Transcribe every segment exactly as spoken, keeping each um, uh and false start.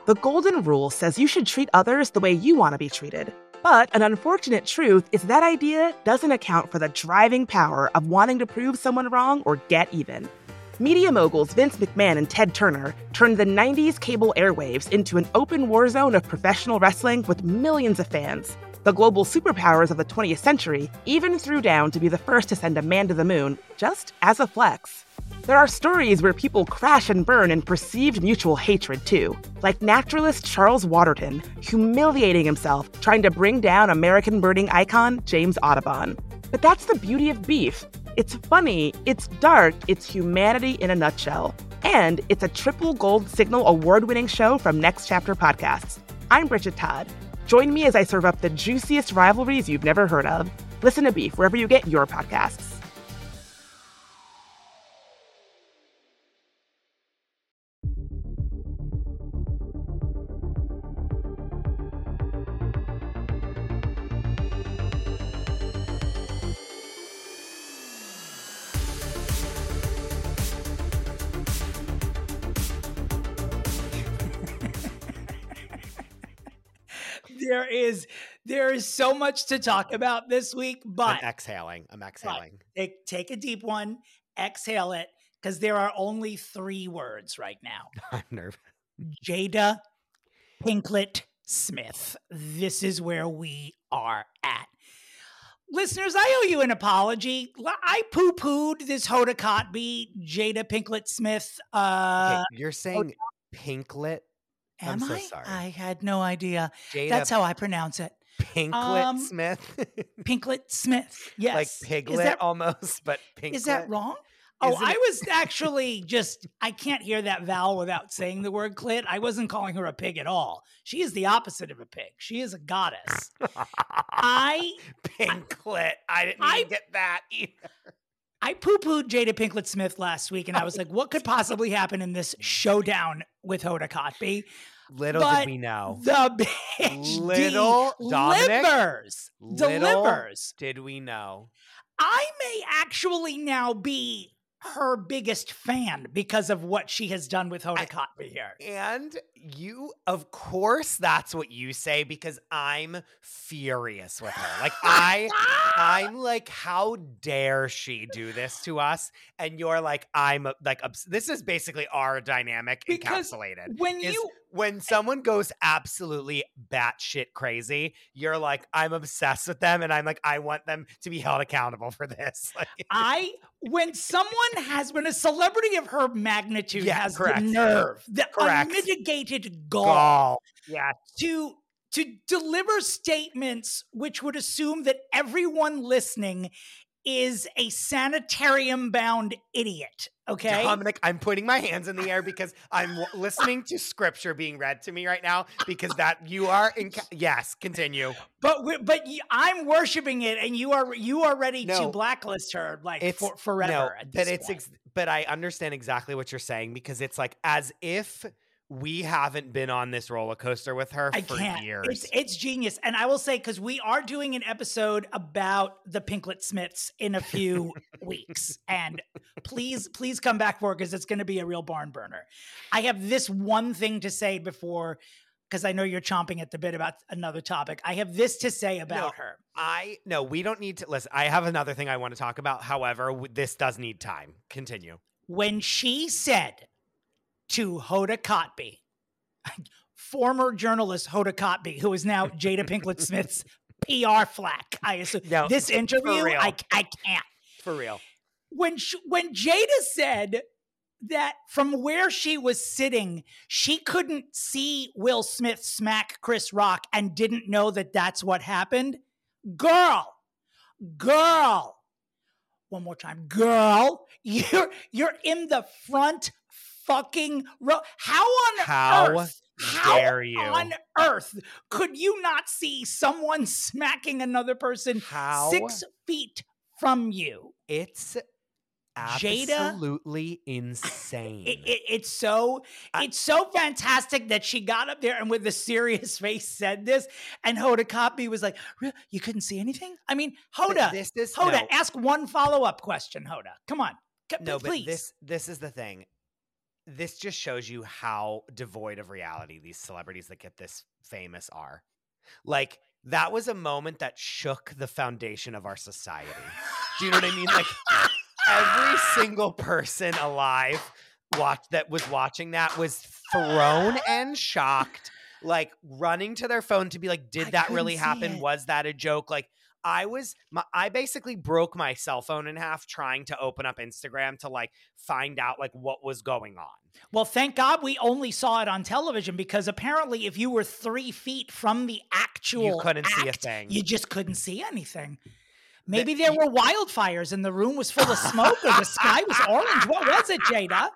The golden rule says you should treat others the way you want to be treated. But an unfortunate truth is that idea doesn't account for the driving power of wanting to prove someone wrong or get even. Media moguls Vince McMahon and Ted Turner turned the nineties cable airwaves into an open war zone of professional wrestling with millions of fans. The global superpowers of the twentieth century even threw down to be the first to send a man to the moon, just as a flex. There are stories where people crash and burn in perceived mutual hatred, too, like naturalist Charles Waterton humiliating himself trying to bring down American birding icon James Audubon. But that's the beauty of beef. It's funny, it's dark, it's humanity in a nutshell. And it's a triple gold signal award-winning show from Next Chapter Podcasts. I'm Bridget Todd. Join me as I serve up the juiciest rivalries you've never heard of. Listen to Beef wherever you get your podcasts. There is there is so much to talk about this week, but I'm exhaling. I'm exhaling. Take, take a deep one, exhale it, because there are only three words right now. I'm nervous. Jada Pinkett Smith. This is where we are at. Listeners, I owe you an apology. I poo-pooed this Hoda Kotb, Jada Pinkett Smith. Uh, okay, you're saying Hoda- Pinklet? Am I'm so I? sorry. I had no idea. Jada That's how I pronounce it. Pinklet um, Smith? Pinklet Smith, yes. Like piglet that, almost, but Pinklet. Is that wrong? Oh, Isn't I it- was actually just, I can't hear that vowel without saying the word clit. I wasn't calling her a pig at all. She is the opposite of a pig. She is a goddess. I Pinklet. I didn't I- even get that either. I poo-pooed Jada Pinkett Smith last week, and I was like, what could possibly happen in this showdown with Hoda Kotb? Little But did we know. The bitch Little, Dominic, delivers. Little Delivers. did we know. I may actually now be her biggest fan because of what she has done with Hoda Kotb here. And you, of course, that's what you say because I'm furious with her. Like I, I'm like, how dare she do this to us? And you're like, I'm like, obs- this is basically our dynamic Because encapsulated. when is you when someone goes absolutely batshit crazy, you're like, I'm obsessed with them, and I'm like, I want them to be held accountable for this. Like, I when someone has when a celebrity of her magnitude Yeah, has correct. the nerve, the Correct. unmitigated gall, gall. Yeah. to to deliver statements which would assume that everyone listening is a sanitarium bound idiot. Okay. Dominic, I'm putting my hands in the air because I'm w- listening to scripture being read to me right now because that you are in. Ca- yes, continue. But we, but y- I'm worshiping it, and you are you are ready to No. blacklist her like It's for, forever. No, at but this it's point. ex- but I understand exactly what you're saying because it's like as if we haven't been on this roller coaster with her I for can't. years. It's it's genius, and I will say because we are doing an episode about the Pinkett Smiths in a few weeks, and please please come back for it because it's going to be a real barn burner. I have this one thing to say before. Because I know you're chomping at the bit about another topic. I have this to say about No, her. I no, we don't need to listen. I have another thing I want to talk about. However, w- this does need time. Continue. When she said to Hoda Kotb, former journalist Hoda Kotb, who is now Jada Pinkett Smith's P R flack, I assume. No, this for interview, real. I, I can't. For real. When she, when Jada said that from where she was sitting, she couldn't see Will Smith smack Chris Rock and didn't know that that's what happened. Girl, girl, one more time, girl, you're you're in the front fucking row. How on How earth? How dare you. on earth could you not see someone smacking another person How? six feet from you? It's Jada? absolutely insane. It, it, it's so it's so fantastic that she got up there and with a serious face said this, and Hoda Kotb was like, "Re- "You couldn't see anything." I mean, Hoda, This is Hoda, no. ask one follow up question. Hoda, come on, C- No, please. but this this is the thing. this just shows you how devoid of reality these celebrities that get this famous are. Like, that was a moment that shook the foundation of our society. Do you know what I mean? Like, every single person alive watch that was watching that was thrown and shocked, like running to their phone to be like, did I that couldn't really see happen? it. Was that a joke? Like, I was, my, I basically broke my cell phone in half trying to open up Instagram to like find out like what was going on. Well, thank God we only saw it on television, because apparently if you were three feet from the actual You couldn't act, see a thing. you just couldn't see anything. Maybe The- there were wildfires and the room was full of smoke or the sky was orange. What was it, Jada?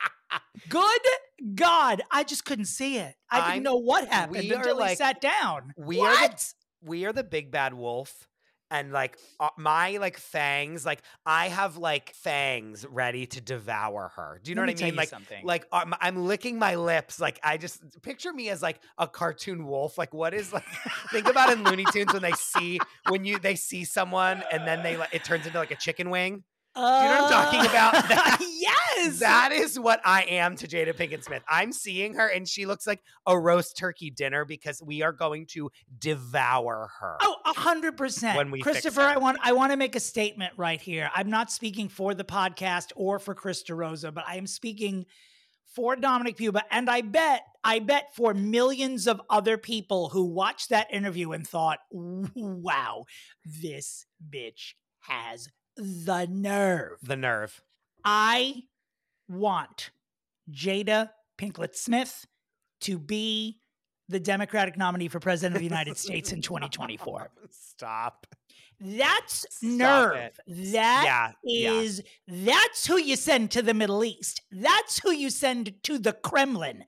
Good God. I just couldn't see it. I didn't I'm- know what happened we are until he like- sat down. We what? are the we are the big bad wolf, and like uh, my like fangs, like I have like fangs ready to devour her. Do you know Let what me I tell mean? you Like something. like um, I'm licking my lips. Like I just picture me as like a cartoon wolf. Like what is like think about in Looney Tunes when they see when you they see someone and then they like it turns into like a chicken wing. Do you know what I'm talking about? That- yes. That is what I am to Jada Pinkett Smith. I'm seeing her and she looks like a roast turkey dinner because we are going to devour her. Oh, a hundred percent. When we fix Christopher, her. I want I want to make a statement right here. I'm not speaking for the podcast or for Chris DeRosa, but I am speaking for Dominic Puba, and I bet, I bet for millions of other people who watched that interview and thought, "Wow, this bitch has the nerve." The nerve. I want Jada Pinkett Smith to be the Democratic nominee for president of the United States in twenty twenty-four. Stop. That's Stop nerve. it. That Yeah, yeah. is, that's who you send to the Middle East. That's who you send to the Kremlin.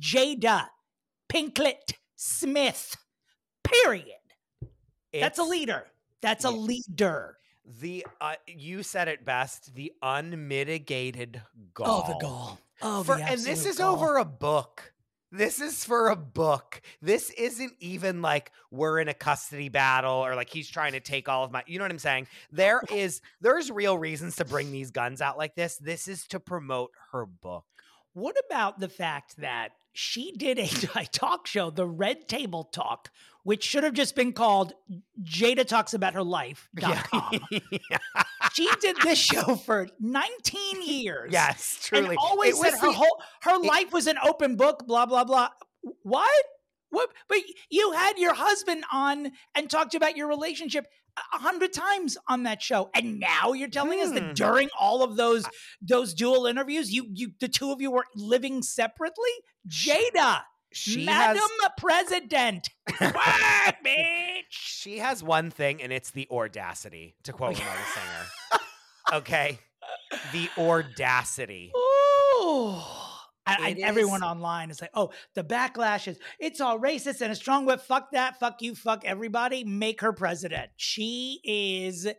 Jada Pinkett Smith. Period. That's a It's leader. That's a Yeah. leader. The uh, you said it best. The unmitigated gall. Oh, the gall. Oh, For, the and this absolute is gall. over a book. This is for a book. This isn't even like we're in a custody battle or like he's trying to take all of my, you know what I'm saying? There is, there's real reasons to bring these guns out like this. This is to promote her book. What about the fact that she did a, a talk show, the Red Table Talk, which should have just been called Jada Talks About Her Life dot com. Yeah. She did this show for nineteen years. Yes, truly. And always It was said her the- whole her it- life was an open book, blah, blah, blah. What? What? But you had your husband on and talked about your relationship a hundred times on that show. And now you're telling us Hmm. that during all of those those dual interviews, you you the two of you were living separately? Jada, She Madam has, President. What, bitch? she has one thing, and it's the audacity, to quote another singer. Okay? The audacity. Ooh. And, It and everyone is- online is like, oh, the backlash is, it's all racist and a strong whip. Fuck that. Fuck you. Fuck everybody. Make her president. She is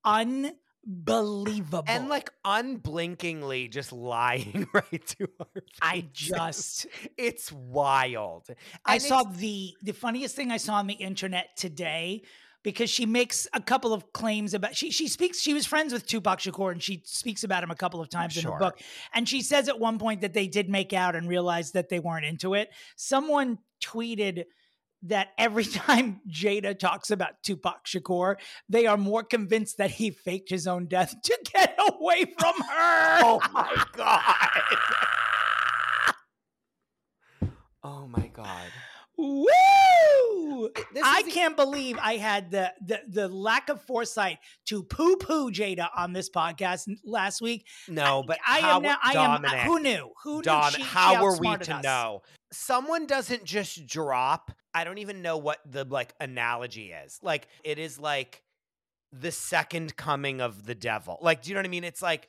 unbelievable. And like unblinkingly just lying right to our I faces. just, It's wild. I And saw it's- the, the funniest thing I saw on the internet today, because she makes a couple of claims about, she she speaks, she was friends with Tupac Shakur and she speaks about him a couple of times in her Sure. book. And she says at one point that they did make out and realized that they weren't into it. Someone tweeted that every time Jada talks about Tupac Shakur, they are more convinced that he faked his own death to get away from her. Oh my God. Oh my God. Woo! This I is the- can't believe I had the, the the lack of foresight to poo poo Jada on this podcast n- last week. No, but I how, am now. I Dominic, am. Who knew? Who Dom, knew? She, how she were we outsmarted to us. know? Someone doesn't just drop. I don't even know what the like analogy is. Like it is like the second coming of the devil. Like, do you know what I mean? It's like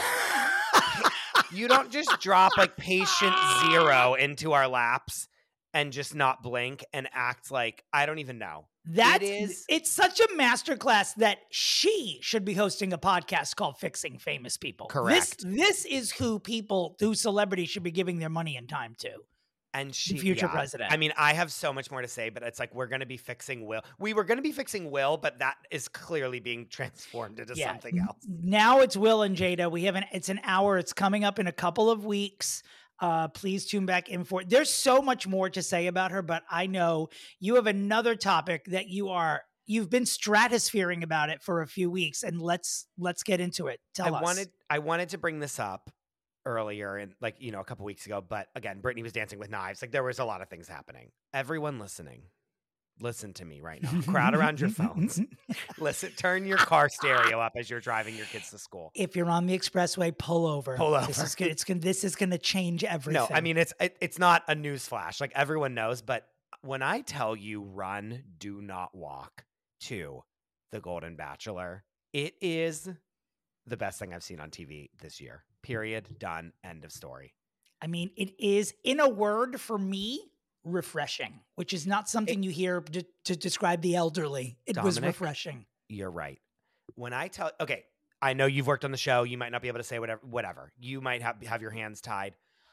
you don't just drop like patient zero into our laps and just not blink and act like I don't even know. That's It is- it's such a masterclass that she should be hosting a podcast called Fixing Famous People. Correct. This, this is who people, who celebrities should be giving their money and time to. And she, future yeah. president. I mean, I have so much more to say, but it's like we're going to be fixing Will. We were going to be fixing Will, but that is clearly being transformed into something n- else. Now it's Will and Jada. We have an it's an hour. It's coming up in a couple of weeks. Uh, please tune back in for. There's so much more to say about her, but I know you have another topic that you are you've been stratosphering about it for a few weeks, and let's let's get into it. Tell I us. wanted I wanted to bring this up earlier and like you know a couple weeks ago, but again, Brittany was dancing with knives. Like there was a lot of things happening. Everyone listening, listen to me right now. Crowd around your phones. Listen, turn your car stereo up as you're driving your kids to school. If you're on the expressway, pull over. Pull over. This is good. It's good. This is going to change everything. No, I mean it's it, it's not a news flash. Like everyone knows, but when I tell you run, do not walk to The Golden Bachelor, it is the best thing I've seen on T V this year. Period. Done. End of story. I mean, it is, in a word, for me, refreshing, which is not something it, you hear to, to describe the elderly. It Dominic, was refreshing. You're right. When I tell, okay, I know you've worked on the show. You might not be able to say whatever, whatever. You might have, have your hands tied.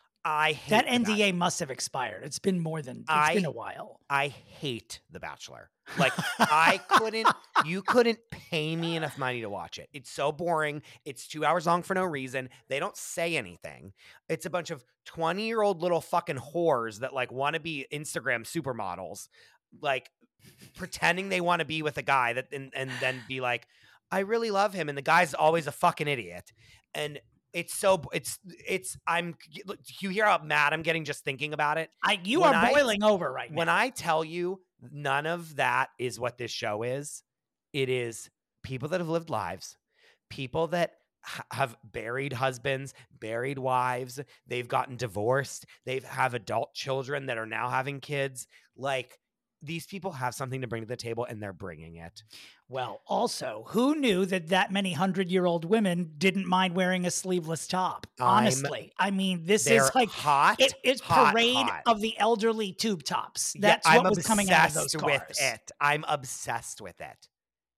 I hate that N D A must have expired. It's been more than, it's I, been a while. I hate The Bachelor. Like I couldn't, you couldn't pay me enough money to watch it. It's so boring. It's two hours long for no reason. They don't say anything. It's a bunch of twenty year old little fucking whores that like want to be Instagram supermodels, like pretending they want to be with a guy that, and, and then be like, I really love him. And the guy's always a fucking idiot. And It's so it's it's I'm you hear how mad I'm getting just thinking about it. I you when are I, boiling over right now. When I tell you none of that is what this show is, it is people that have lived lives, people that ha- have buried husbands, buried wives, they've gotten divorced, they've have adult children that are now having kids. Like these people have something to bring to the table and they're bringing it. Well, also, who knew that that many hundred-year-old women didn't mind wearing a sleeveless top? Honestly, I'm, I mean, this is like hot. It, it's hot, parade hot. of the elderly tube tops. That's yeah, what I'm was coming out of those cars. With it. I'm obsessed with it.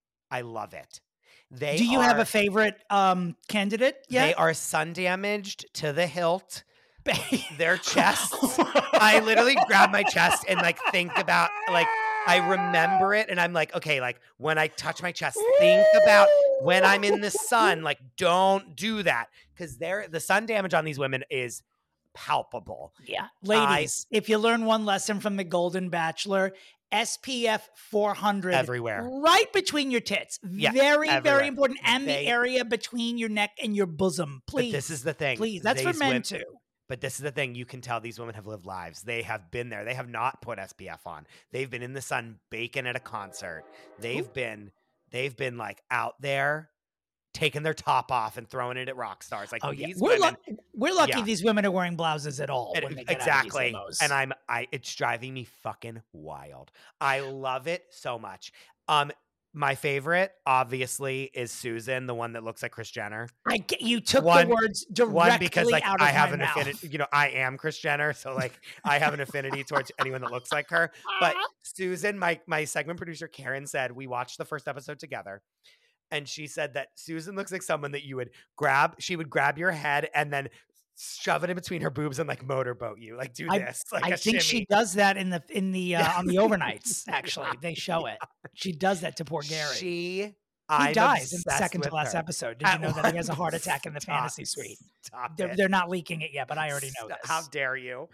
I love it. They Do you are, have a favorite um, candidate yet? They are sun damaged to the hilt. Their chests. I literally grab my chest and like think about like. I remember it and I'm like, okay, like when I touch my chest, think about when I'm in the sun, like don't do that. Cause they're the sun damage on these women is palpable. Yeah. Ladies, I, if you learn one lesson from the Golden Bachelor, S P F four hundred everywhere, right between your tits. Yeah, very, everywhere. very important. And they, the area between your neck and your bosom. Please. But this is the thing. Please. That's These for men women, too. But this is the thing. You can tell these women have lived lives. They have been there. They have not put S P F on. They've been in the sun baking at a concert. They've Ooh. been, they've been like out there taking their top off and throwing it at rock stars. Like oh, these yeah. we're, women, lu- we're lucky yeah. these women are wearing blouses at all. It, when they get exactly. Out of these and I'm, I, it's driving me fucking wild. I love it so much. Um, My favorite, obviously, is Susan, the one that looks like Kris Jenner. I get, you took one, the words directly one because like out of I have my an mouth. affinity. You know, I am Kris Jenner, so like I have an affinity towards anyone that looks like her. But Susan, my my segment producer Karen said we watched the first episode together, and she said that Susan looks like someone that you would grab. She would grab your head and then shove it in between her boobs and like motorboat you, like do I, this. Like I a think shimmy. she does that in the in the uh, on the overnights. Actually, they show it. She does that to poor Gary. She he I'm dies in the second to last her. episode. Did At you know that he has a heart attack in the stop, fantasy suite? Stop They're, it. they're not leaking it yet, but I already know Stop. this. How dare you?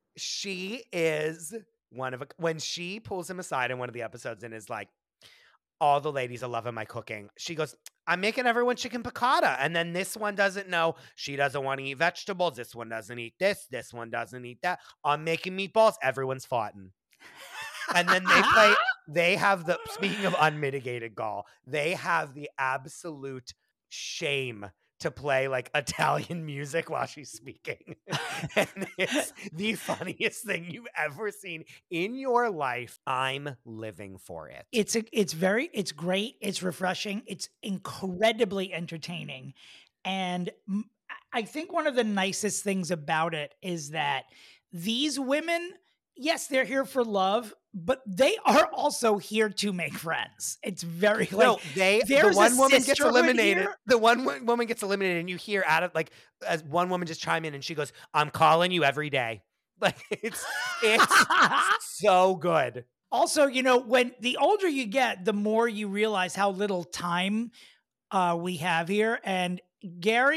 She is one of a, when she pulls him aside in one of the episodes and is like, all the ladies are loving my cooking. She goes, I'm making everyone chicken piccata. And then this one doesn't know. She doesn't want to eat vegetables. This one doesn't eat this. This one doesn't eat that. I'm making meatballs. Everyone's foughten. And then they play, they have the, speaking of unmitigated gall, they have the absolute shame to play like Italian music while she's speaking. And it's the funniest thing you've ever seen in your life. I'm living for it. It's a, it's very, it's great. It's refreshing. It's incredibly entertaining. And I think one of the nicest things about it is that these women, yes, they're here for love, but they are also here to make friends. It's very like no, they the one woman gets eliminated. Here. The one w- woman gets eliminated, and you hear out of like as one woman just chime in, and she goes, "I'm calling you every day." Like it's it's so good. Also, you know, when the older you get, the more you realize how little time uh, we have here, and Gary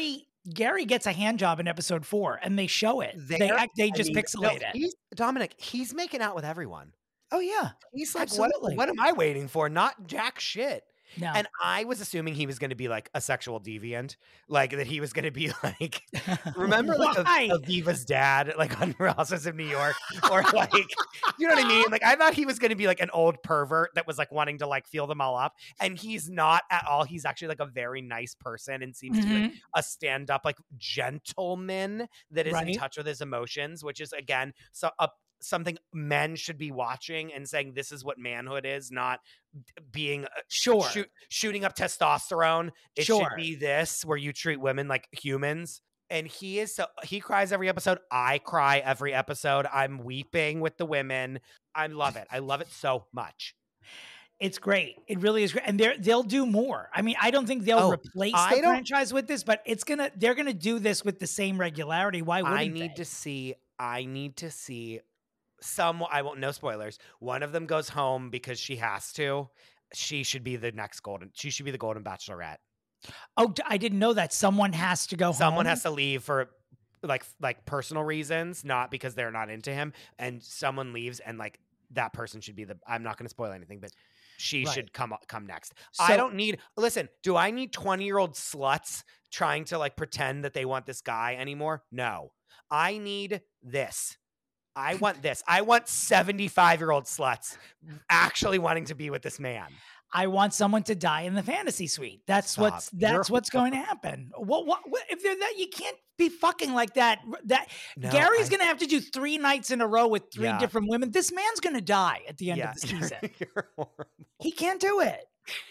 Gary gets a hand job in episode four, and they show it. They There- act, they I just mean, pixelate no, it. He's, Dominic, he's making out with everyone. Oh yeah, He's like, what, absolutely. what am I waiting for? Not jack shit. No. And I was assuming he was going to be like a sexual deviant, like that he was going to be like, remember like a, Why? Aviva's dad, like on Real Housewives of New York, or like, you know what I mean? Like I thought he was going to be like an old pervert that was like wanting to like feel them all up, and he's not at all. He's actually like a very nice person and seems to be like a stand-up like gentleman that is in Right. touch with his emotions, which is again so a something men should be watching and saying this is what manhood is, not being uh, Sure. shoot, shooting up testosterone. It Sure. should be this where you treat women like humans. And he is so he cries every episode. I cry every episode. I'm weeping with the women. I love it. I love it so much. It's great. It really is great. And they're, they'll do more. I mean, I don't think they'll Oh, replace I the don't- franchise with this, but it's going to, they're going to do this with the same regularity. Why wouldn't I need they? to see. I need to see some. I won't. No spoilers. One of them goes home because she has to. She should be the next golden. She should be the golden bachelorette. Oh, d- I didn't know that. Someone has to go Someone home. has to leave for like like personal reasons, not because they're not into him. And someone leaves, and like that person should be the. I'm not going to spoil anything, but she Right. should come come next. So- I don't need. Listen, do I need twenty year old sluts trying to like pretend that they want this guy anymore? No, I need this. I want this. I want seventy-five year old sluts actually wanting to be with this man. I want someone to die in the fantasy suite. That's Stop. what's that's You're- what's going to happen. What, what what if they're that you can't be fucking like that. That No, Gary's I- going to have to do three nights in a row with three Yeah. different women. This man's going to die at the end Yeah, of the season. you're horrible. He can't do it.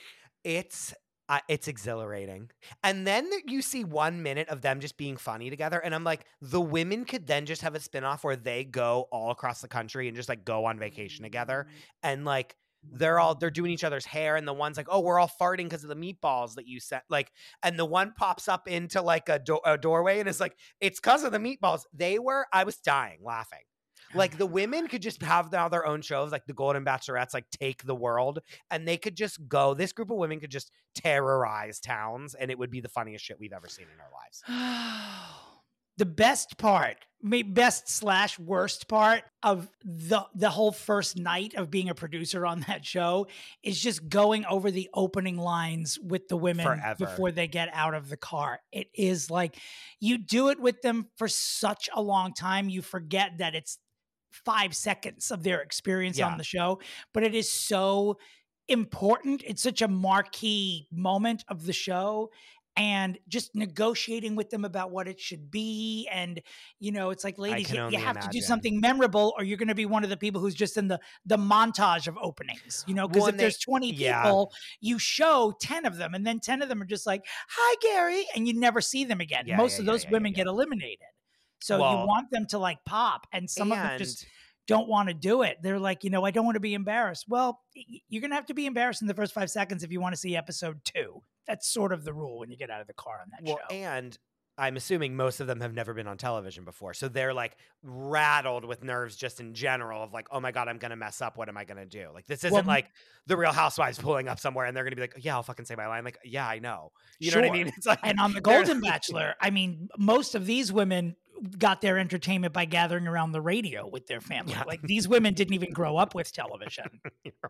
It's uh, it's exhilarating. And then th- you see one minute of them just being funny together, and I'm like, the women could then just have a spinoff where they go all across the country and just like go on vacation together, and like they're all they're doing each other's hair, and the one's like, oh, we're all farting because of the meatballs that you sent, like, and the one pops up into like a, do- a doorway and is like, it's because of the meatballs. They were, I was dying laughing. Like the women could just have now their own shows, like the Golden Bachelorettes, like take the world, and they could just go. This group of women could just terrorize towns, and it would be the funniest shit we've ever seen in our lives. The best part, may- best slash worst part of the the whole first night of being a producer on that show is just going over the opening lines with the women Forever. before they get out of the car. It is like you do it with them for such a long time, you forget that it's five seconds of their experience Yeah. on the show, but it is so important. It's such a marquee moment of the show. And just negotiating with them about what it should be. And, you know, it's like, ladies, can you, you only have to do imagine. something memorable or you're going to be one of the people who's just in the, the montage of openings, you know, because Well, if and there's they- twenty yeah. people, you show ten of them and then ten of them are just like, hi, Gary. And you never see them again. Yeah, Most yeah, of yeah, those yeah, women yeah, get eliminated. So Well- you want them to like pop. And some of them And just don't want to do it. They're like, you know, I don't want to be embarrassed. Well, y- you're going to have to be embarrassed in the first five seconds if you want to see episode two. That's sort of the rule when you get out of the car on that well, show. and I'm assuming most of them have never been on television before, so they're like rattled with nerves just in general of like, oh my god, I'm gonna mess up. What am I gonna do? Like this isn't Well, like the Real Housewives pulling up somewhere and they're gonna be like, yeah, I'll fucking say my line. Like, yeah, I know. You know what I Sure. mean? It's like, And on the they're- Golden Bachelor, I mean, most of these women got their entertainment by gathering around the radio with their family. Yeah. Like these women didn't even grow up with television.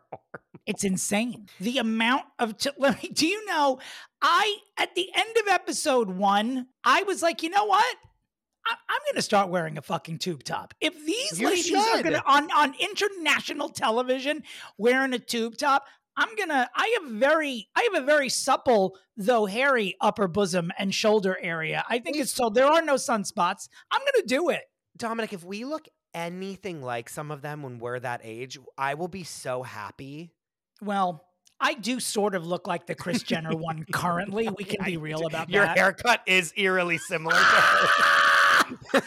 It's insane. The amount of t- let me, do you know, I at the end of episode one, I was like, you know what? I, I'm going to start wearing a fucking tube top. If these You ladies are should. going to on on international television wearing a tube top, I'm gonna. I have very. I have a very supple, though hairy, upper bosom and shoulder area. I think it's so there are no sunspots. I'm gonna do it. Dominic, if we look anything like some of them when we're that age, I will be so happy. Well, I do sort of look like the Kris Jenner one currently. We can be real about Your that. haircut is eerily similar to her.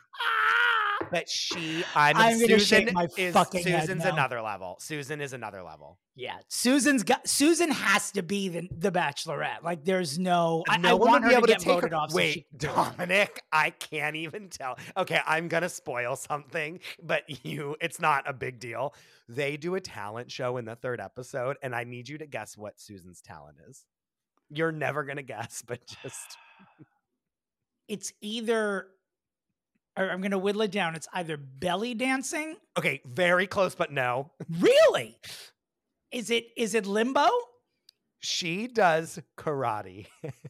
Ah! But she, I'm, I'm gonna Susan shake my is fucking head Susan's now. another level. Susan is another level. Yeah, Susan's got. Susan has to be the the Bachelorette. Like, there's no. I, no I one want will her be able to to get take voted her. off. so Wait, she can do it. Dominic, I can't even tell. Okay, I'm gonna spoil something, but you, it's not a big deal. They do a talent show in the third episode, and I need you to guess what Susan's talent is. You're never gonna guess, but just it's either, or I'm going to whittle it down. It's either belly dancing. Okay, very close, but no. Really? Is it is it limbo? She does karate.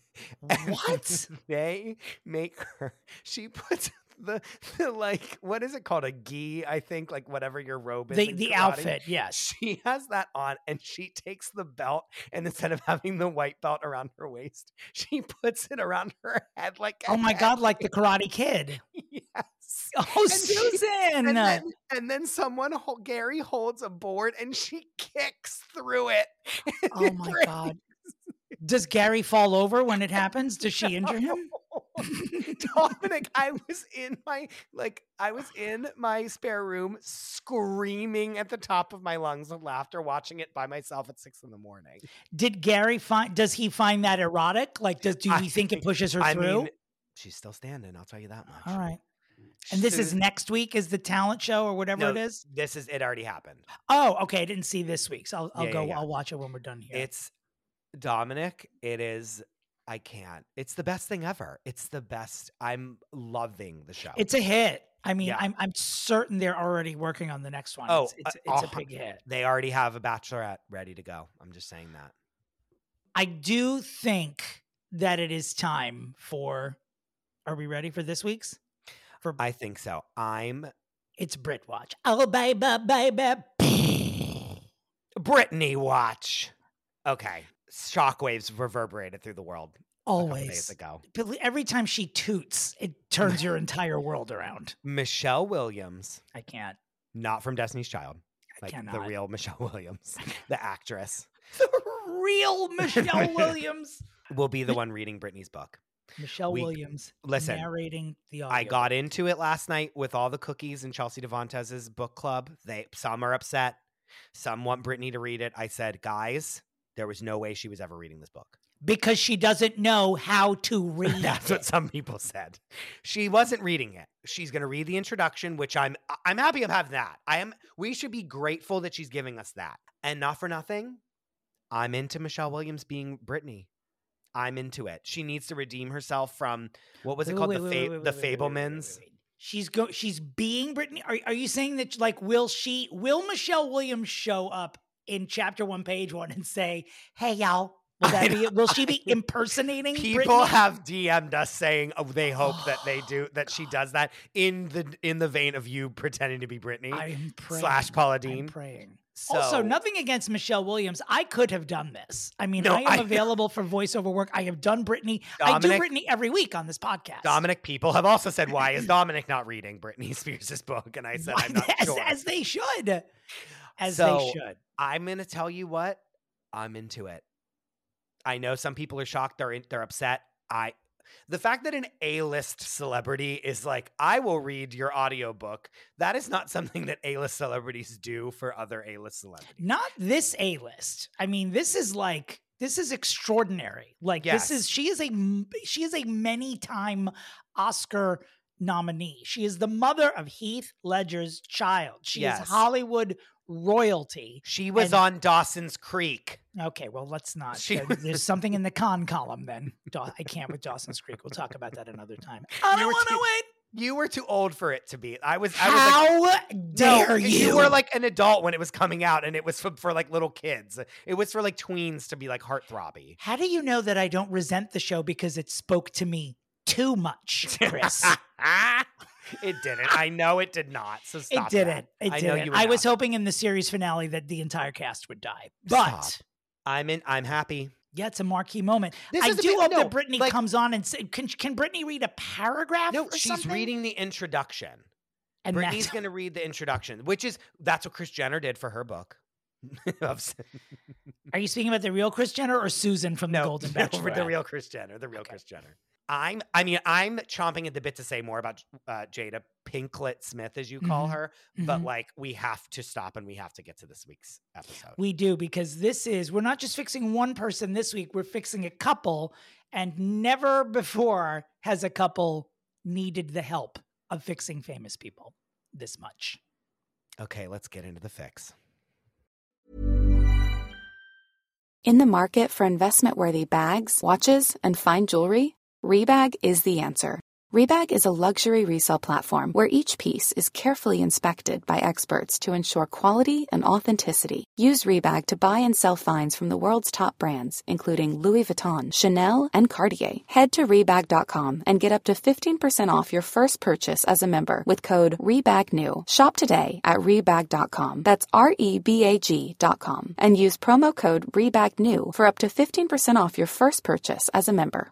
What? They make her, she puts the, the, like, what is it called? A gi, I think, like whatever your robe is. The, in the karate. outfit, yes. She has that on and she takes the belt and instead of having the white belt around her waist, she puts it around her head like a Oh my head. God, like the Karate Kid. Yes. Oh, And she- Susan. And then, and then someone, hol- Gary holds a board and she kicks through it. And Oh it my breaks. God. Does Gary fall over when it happens? Does she injure him? Dominic, I was in my, like, I was in my spare room screaming at the top of my lungs of laughter, watching it by myself at six in the morning. Did Gary find, does he find that erotic? Like, does, do I you think it pushes her I through? mean, she's still standing, I'll tell you that much. All right. And this is Susan- next week is the talent show or whatever no, it is? This is, it already happened. Oh, okay. I didn't see this week. So I'll, I'll Yeah, go, yeah, yeah. I'll watch it when we're done here. It's, Dominic, it is, I can't. It's the best thing ever. It's the best. I'm loving the show. It's a hit. I mean, Yeah. I'm I'm certain they're already working on the next one. Oh, it's it's, uh, it's a uh, big hit. They already have a bachelorette ready to go. I'm just saying that. I do think that it is time for. Are we ready for this week's? For I think so. I'm it's Brit Watch. Oh baby, baby. Brittany Watch. Okay. Shockwaves reverberated through the world. A couple days Always. ago. But every time she toots, it turns your entire world around. Michelle Williams, I can't. not from Destiny's Child, I like the cannot. real Michelle Williams, the actress, The real Michelle Williams. will be the one reading Brittany's book. Michelle We- Williams listen, narrating the audio. I got into it last night with all the cookies in Chelsea Devantez's book club. They some are upset, some want Brittany to read it. I said, guys, there was no way she was ever reading this book. because she doesn't know how to read. That's it. what some people said. She wasn't reading it. She's going to read the introduction, which I'm I'm happy to have that. I am. We should be grateful that she's giving us that. And not for nothing, I'm into Michelle Williams being Brittany. I'm into it. She needs to redeem herself from what was it Wait, called? wait, the wait, fa- wait, wait, the wait, wait, wait, wait, Fablemans. wait, wait. She's go. She's being Brittany. Are Are you saying that like will she? Will Michelle Williams show up in chapter one, page one, and say, "Hey, y'all"? Will that be? Will she be impersonating? People Brittany? have D M'd us saying oh, they hope that they do that she does that in the in the vein of you pretending to be Brittany I am praying. slash Paula Deen. I'm praying. So, Also, nothing against Michelle Williams. I could have done this. I mean, No, I am I- available for voiceover work. I have done Brittany. I do Dominic- Brittany every week on this podcast. Dominic, people have also said, why is Dominic not reading Britney Spears' book? And I said, I'm not as, sure. as they should. As So, they should. I'm going to tell you what, I'm into it. I know some people are shocked. They're in, they're upset. I, the fact that an A-list celebrity is like, I will read your audiobook. That is not something that A-list celebrities do for other A-list celebrities. Not this A list. I mean, this is like this is extraordinary. Like Yes. this is she is a m- she is a many time Oscar nominee. She is the mother of Heath Ledger's child. She Yes. is Hollywood royalty. She was And- on Dawson's Creek. Okay, well, let's not. She There- was- There's something in the con column then. Daw- I can't with Dawson's Creek. We'll talk about that another time. I You don't were want to too- wait. You were too old for it to be. I was. I was like, How dare No, you? You were like an adult when it was coming out, and it was for, for like little kids. It was for like tweens to be like heartthrobby. How do you know that I don't resent the show because it spoke to me too much, Chris? It didn't. I know it did not. So stop. it didn't. that. It I know didn't. you. I were was not. hoping in the series finale that the entire cast would die. But Stop. I'm in. I'm happy. yeah, it's a marquee moment. This I is the do thing- hope no, that Brittany like- comes on and say, can can Brittany read a paragraph? No, or she's something? reading the introduction. And Brittany's that's- going to read the introduction, which is that's what Kris Jenner did for her book. Are you speaking about the real Kris Jenner or Susan from the No, Golden no, Bachelor? the real Kris Jenner, the real Okay. Kris Jenner. I'm, I mean, I'm chomping at the bit to say more about uh, Jada Pinkett Smith, as you call Mhm, her, but mhm. like we have to stop and we have to get to this week's episode. We do, because this is, we're not just fixing one person this week, we're fixing a couple, and never before has a couple needed the help of fixing famous people this much. Okay, let's get into the fix. In the market for investment-worthy bags, watches, and fine jewelry, Rebag is the answer. Rebag is a luxury resale platform where each piece is carefully inspected by experts to ensure quality and authenticity. Use Rebag to buy and sell finds from the world's top brands, including Louis Vuitton, Chanel, and Cartier. Head to Rebag dot com and get up to fifteen percent off your first purchase as a member with code REBAGNEW. Shop today at Rebag dot com. That's R E B A G dot com. And use promo code REBAGNEW for up to fifteen percent off your first purchase as a member.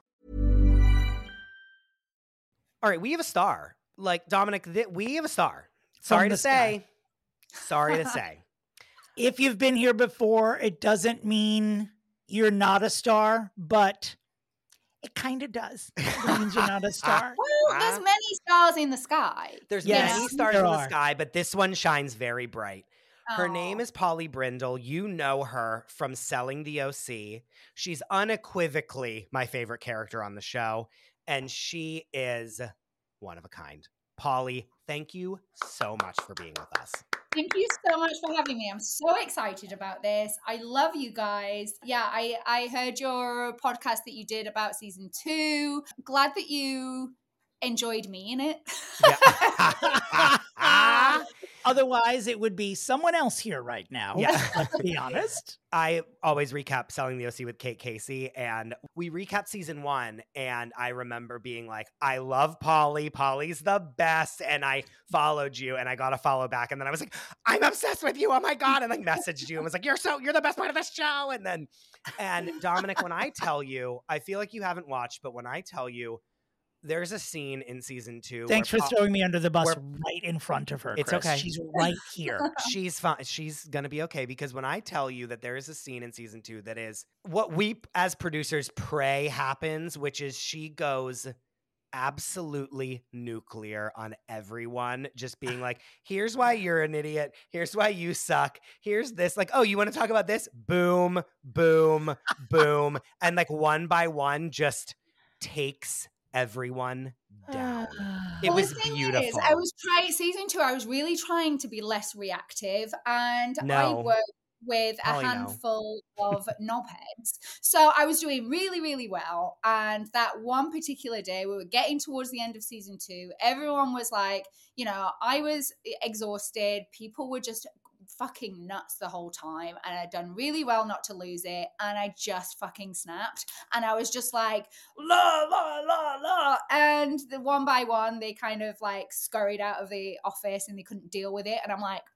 All right, we have a star. Like, Dominic, th- we have a star. Sorry to say. Sorry to say. If you've been here before, it doesn't mean you're not a star, but it kind of does. It means you're not a star. Well, there's many stars in the sky. There's Yes, many stars there in the are. sky, but this one shines very bright. Her Aw. name is Polly Brindle. You know her from Selling the O C. She's unequivocally my favorite character on the show, and she is one of a kind. Polly, thank you so much for being with us. Thank you so much for having me. I'm so excited about this. I love you guys. Yeah, I, I heard your podcast that you did about season two. Glad that you enjoyed me in it. Yeah. Otherwise, it would be someone else here right now. Yeah. Let's be honest. I always recap Selling the O C with Kate Casey, and we recapped season one, and I remember being like, I love Polly. Polly's the best, and I followed you, and I got a follow back, and then I was like, I'm obsessed with you, oh my God, and like messaged you, and was like, you're so, you're the best part of this show, and then, and Dominic, when I tell you, I feel like you haven't watched, but when I tell you, there's a scene in season two. Thanks for where throwing me under the bus where- right in front of her. It's Chris. okay. She's right here. She's fine. She's going to be okay, because when I tell you that there is a scene in season two that is what we as producers pray happens, which is she goes absolutely nuclear on everyone, just being like, here's why you're an idiot. Here's why you suck. Here's this. Like, oh, you want to talk about this? Boom, boom, boom. And like one by one just takes everyone down. It Well, was the thing beautiful. Is, I was trying season two. I was really trying to be less reactive, and I No. worked with a Polly, no. handful of knobheads. So I was doing really, really well. And that one particular day, we were getting towards the end of season two. Everyone was like, you know, I was exhausted. People were just fucking nuts the whole time, and I'd done really well not to lose it, and I just fucking snapped, and I was just like la la la la, and the one by one they kind of like scurried out of the office and they couldn't deal with it, and I'm like,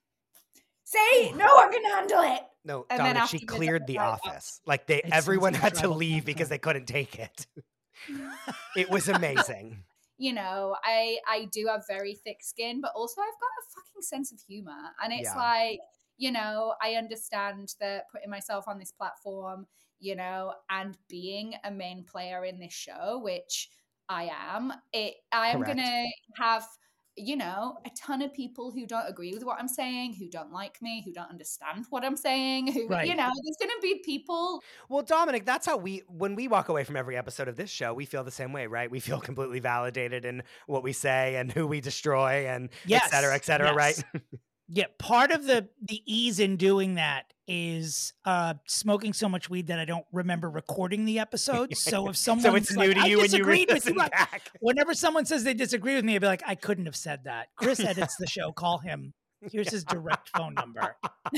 see, no one can handle it. No, And then Dominic, she afterwards, cleared I the was like, office. Like they, It everyone sounds like had to tribal leave council. because they couldn't take it. It was amazing. You know, I I do have very thick skin, but also I've got a fucking sense of humor. And it's Yeah. like, you know, I understand that putting myself on this platform, you know, and being a main player in this show, which I am, it I am Correct. gonna have, you know, a ton of people who don't agree with what I'm saying, who don't like me, who don't understand what I'm saying, who, Right. you know, there's gonna be people. Well, Dominic, that's how we, when we walk away from every episode of this show, we feel the same way, right? We feel completely validated in what we say and who we destroy and Yes, et cetera, et cetera, yes. right? Yeah, part of the the ease in doing that is uh, smoking so much weed that I don't remember recording the episodes. So if someone So it's new to you when you disagreed with re-listen you, back. whenever someone says they disagree with me, I'd be like, I couldn't have said that. Chris edits the show. Call him. Here's his direct phone number.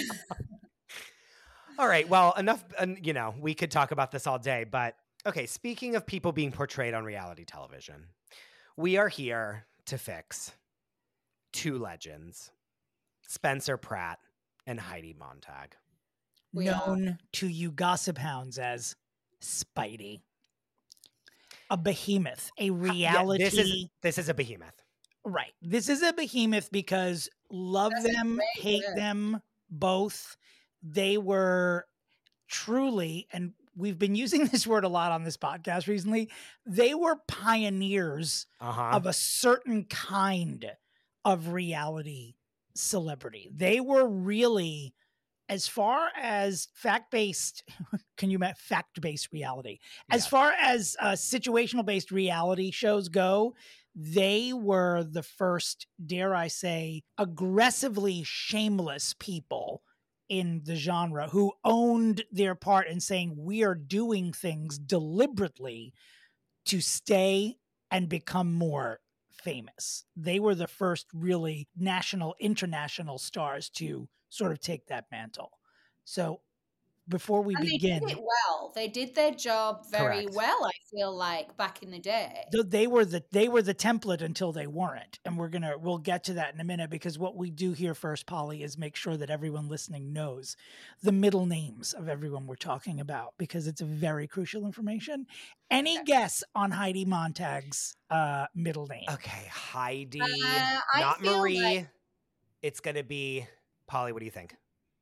All right. Well, enough, uh, you know, we could talk about this all day, but okay. Speaking of people being portrayed on reality television, we are here to fix two legends, Spencer Pratt and Heidi Montag. We are. Known to you gossip hounds as Spidey. A behemoth, a reality. Yeah, this is this is a behemoth. Right. This is a behemoth because love That's a them, great hate word. them both. They were truly, and we've been using this word a lot on this podcast recently, they were pioneers Uh-huh. of a certain kind of reality celebrity. They were really, as far as fact-based, can you met fact-based reality? As Yeah. far as uh, situational-based reality shows go, they were the first, dare I say, aggressively shameless people in the genre who owned their part in saying we are doing things deliberately to stay and become more famous. They were the first really national, international stars to sort of take that mantle. So before we and begin, they did it well. They did their job very Correct. well, I feel like, back in the day. th- they were the they were the template until they weren't, and we're gonna we'll get to that in a minute, because what we do here first, Polly, is make sure that everyone listening knows the middle names of everyone we're talking about, because it's very crucial information. Any Okay. guess on Heidi Montag's uh, middle name? Okay, Heidi, Uh, I not feel Marie. like- It's gonna be Polly. What do you think?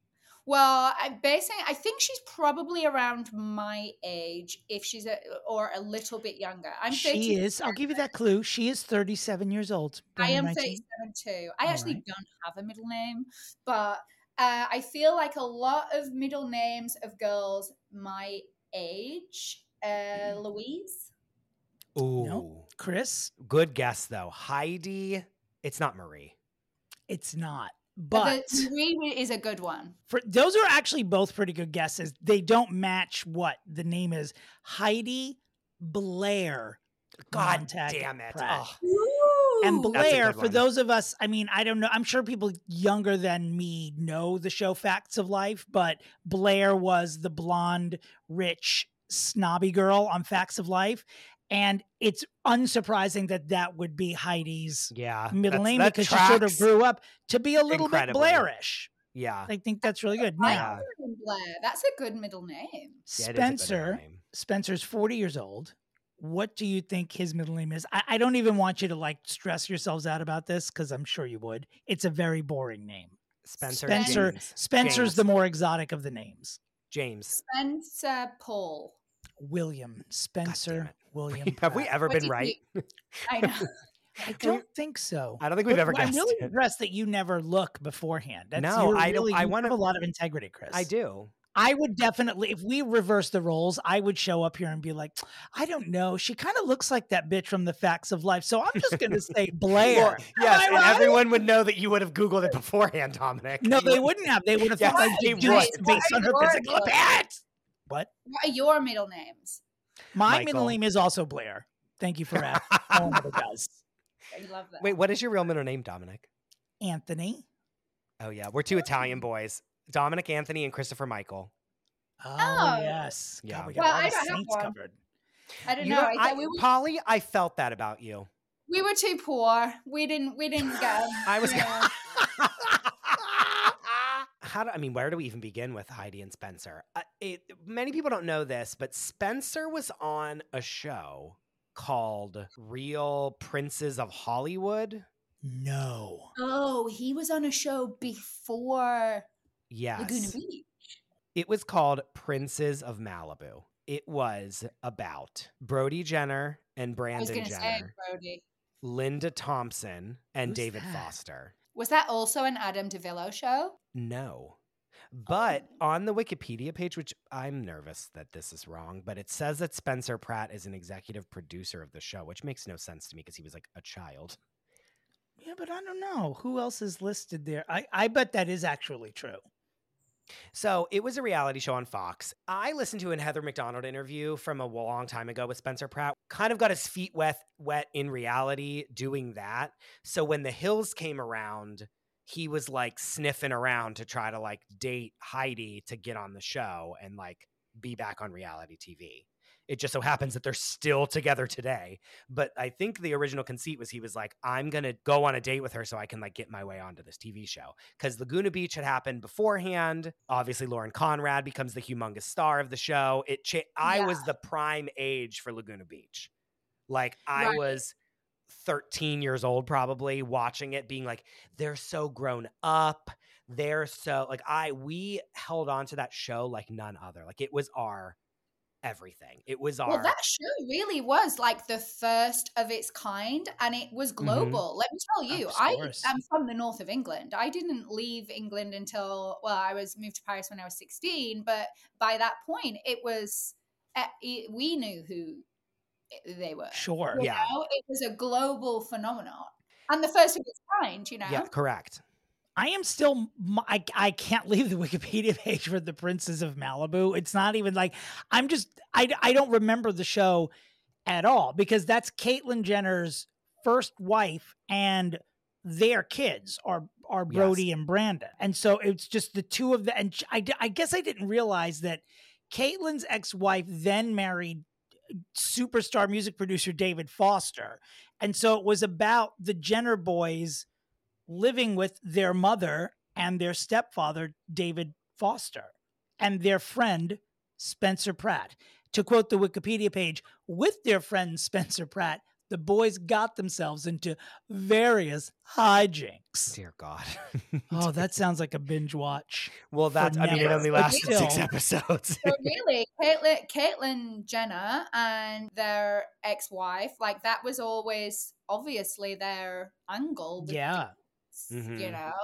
Well, I basically, I think she's probably around my age, if she's a, or a little bit younger. I'm She thirty. is. I'll give you that clue. She is thirty-seven years old. I born in am nineteen thirty-seven too. I All actually right. don't have a middle name, but uh, I feel like a lot of middle names of girls my age, uh, Louise. Ooh, Chris, good guess though. Heidi. It's not Marie. it's not. But But the Marie is a good one. for those are actually both pretty good guesses. They don't match what the name is. Heidi Blair. God Montag damn it! Pratt. Oh, And That's a Blair, good for one. those of us, I mean, I don't know. I'm sure people younger than me know the show Facts of Life, but Blair was the blonde, rich, snobby girl on Facts of Life. And it's unsurprising that that would be Heidi's yeah. middle that's- name, that because she sort of tracks. grew up to be a little bit incredibly. Blairish. Yeah. I think that's really good. I Now, agree with Blair. That's a good middle name. Yeah, it is a good Spencer, name. Spencer's forty years old. What do you think his middle name is? I, I don't even want you to like stress yourselves out about this, because I'm sure you would. It's a very boring name. Spencer. Spencer James. Spencer's James. the more exotic of the names. James. Spencer Paul. William Spencer it. William. Have we Pratt. ever What been did right? I know. I don't think so. I don't think we've But ever I'm guessed really it. impressed that you never look beforehand. That's, No, you're I don't- really- I you wanna- have a lot of integrity, Chris. I do. I would definitely, if we reverse the roles, I would show up here and be like, I don't know. She kind of looks like that bitch from the Facts of Life. So I'm just going to say Blair. Well, yes, I and right? everyone would know that you would have Googled it beforehand, Dominic. No, You they would- wouldn't have. They would have Yes, thought like they deduced would. based on her What are physical yours? appearance. What? What are your middle names? My Michael. middle name is also Blair. Thank you for asking. No one ever does. I love that. Wait, what is your real middle name, Dominic? Anthony. Oh yeah, we're two Italian boys. Dominic Anthony and Christopher Michael. Oh, Oh. yes. God, Yeah. we got Well, all I the don't have saints one. covered. I don't You know. know, I, I, thought we, were, Polly, I felt that about you. we were too poor. We didn't. We didn't get. I was. Yeah. How do I mean? Where do we even begin with Heidi and Spencer? Uh, it, many people don't know this, but Spencer was on a show called Real Princes of Hollywood. No. Oh, he was on a show before Yes, Laguna Beach. it was called Princes of Malibu. It was about Brody Jenner and I was Brandon going to Jenner, say Brody. Linda Thompson, and Who's David that? Foster. Was that also an Adam DeVillo show? No. But on the Wikipedia page, which I'm nervous that this is wrong, but it says that Spencer Pratt is an executive producer of the show, which makes no sense to me because he was like a child. Yeah, but I don't know. Who else is listed there? I, I bet that is actually true. So it was a reality show on Fox. I listened to a Heather McDonald interview from a long time ago with Spencer Pratt. Kind of got his feet wet, wet in reality doing that. So when The Hills came around, he was like sniffing around to try to like date Heidi to get on the show and like be back on reality T V. It just so happens that they're still together today. But I think the original conceit was he was like, I'm going to go on a date with her so I can like get my way onto this T V show. Because Laguna Beach had happened beforehand. Obviously, Lauren Conrad becomes the humongous star of the show. It cha- I Yeah. was the prime age for Laguna Beach. Like I Right. was thirteen years old probably watching it being like, they're so grown up. They're so like I, we held on to that show like none other. Like it was our everything. It was our. Well, that show really was like the first of its kind, and it was global. Let me tell you, Of I course. am from the north of England. I didn't leave England until, well, I was moved to Paris when I was sixteen, but by that point, it was, uh, it, we knew who they were. Sure. You Yeah. know? It was a global phenomenon, and the first of its kind, you know? Yeah, correct. I am still, m- I, I can't leave the Wikipedia page for the Princes of Malibu. It's not even like, I'm just, I, I don't remember the show at all, because that's Caitlyn Jenner's first wife, and their kids are are Brody yes. and Brandon. And so it's just the two of them. And I, I guess I didn't realize that Caitlyn's ex-wife then married superstar music producer David Foster. And so it was about the Jenner boys living with their mother and their stepfather, David Foster, and their friend, Spencer Pratt. To quote the Wikipedia page, with their friend Spencer Pratt, the boys got themselves into various hijinks. Dear God. Oh, that sounds like a binge watch. Well, that's, I mean, it only lasted six episodes. So really, Caitlyn, Caitlyn Jenner and their ex-wife, like that was always obviously their angle. Yeah. Mm-hmm. You know?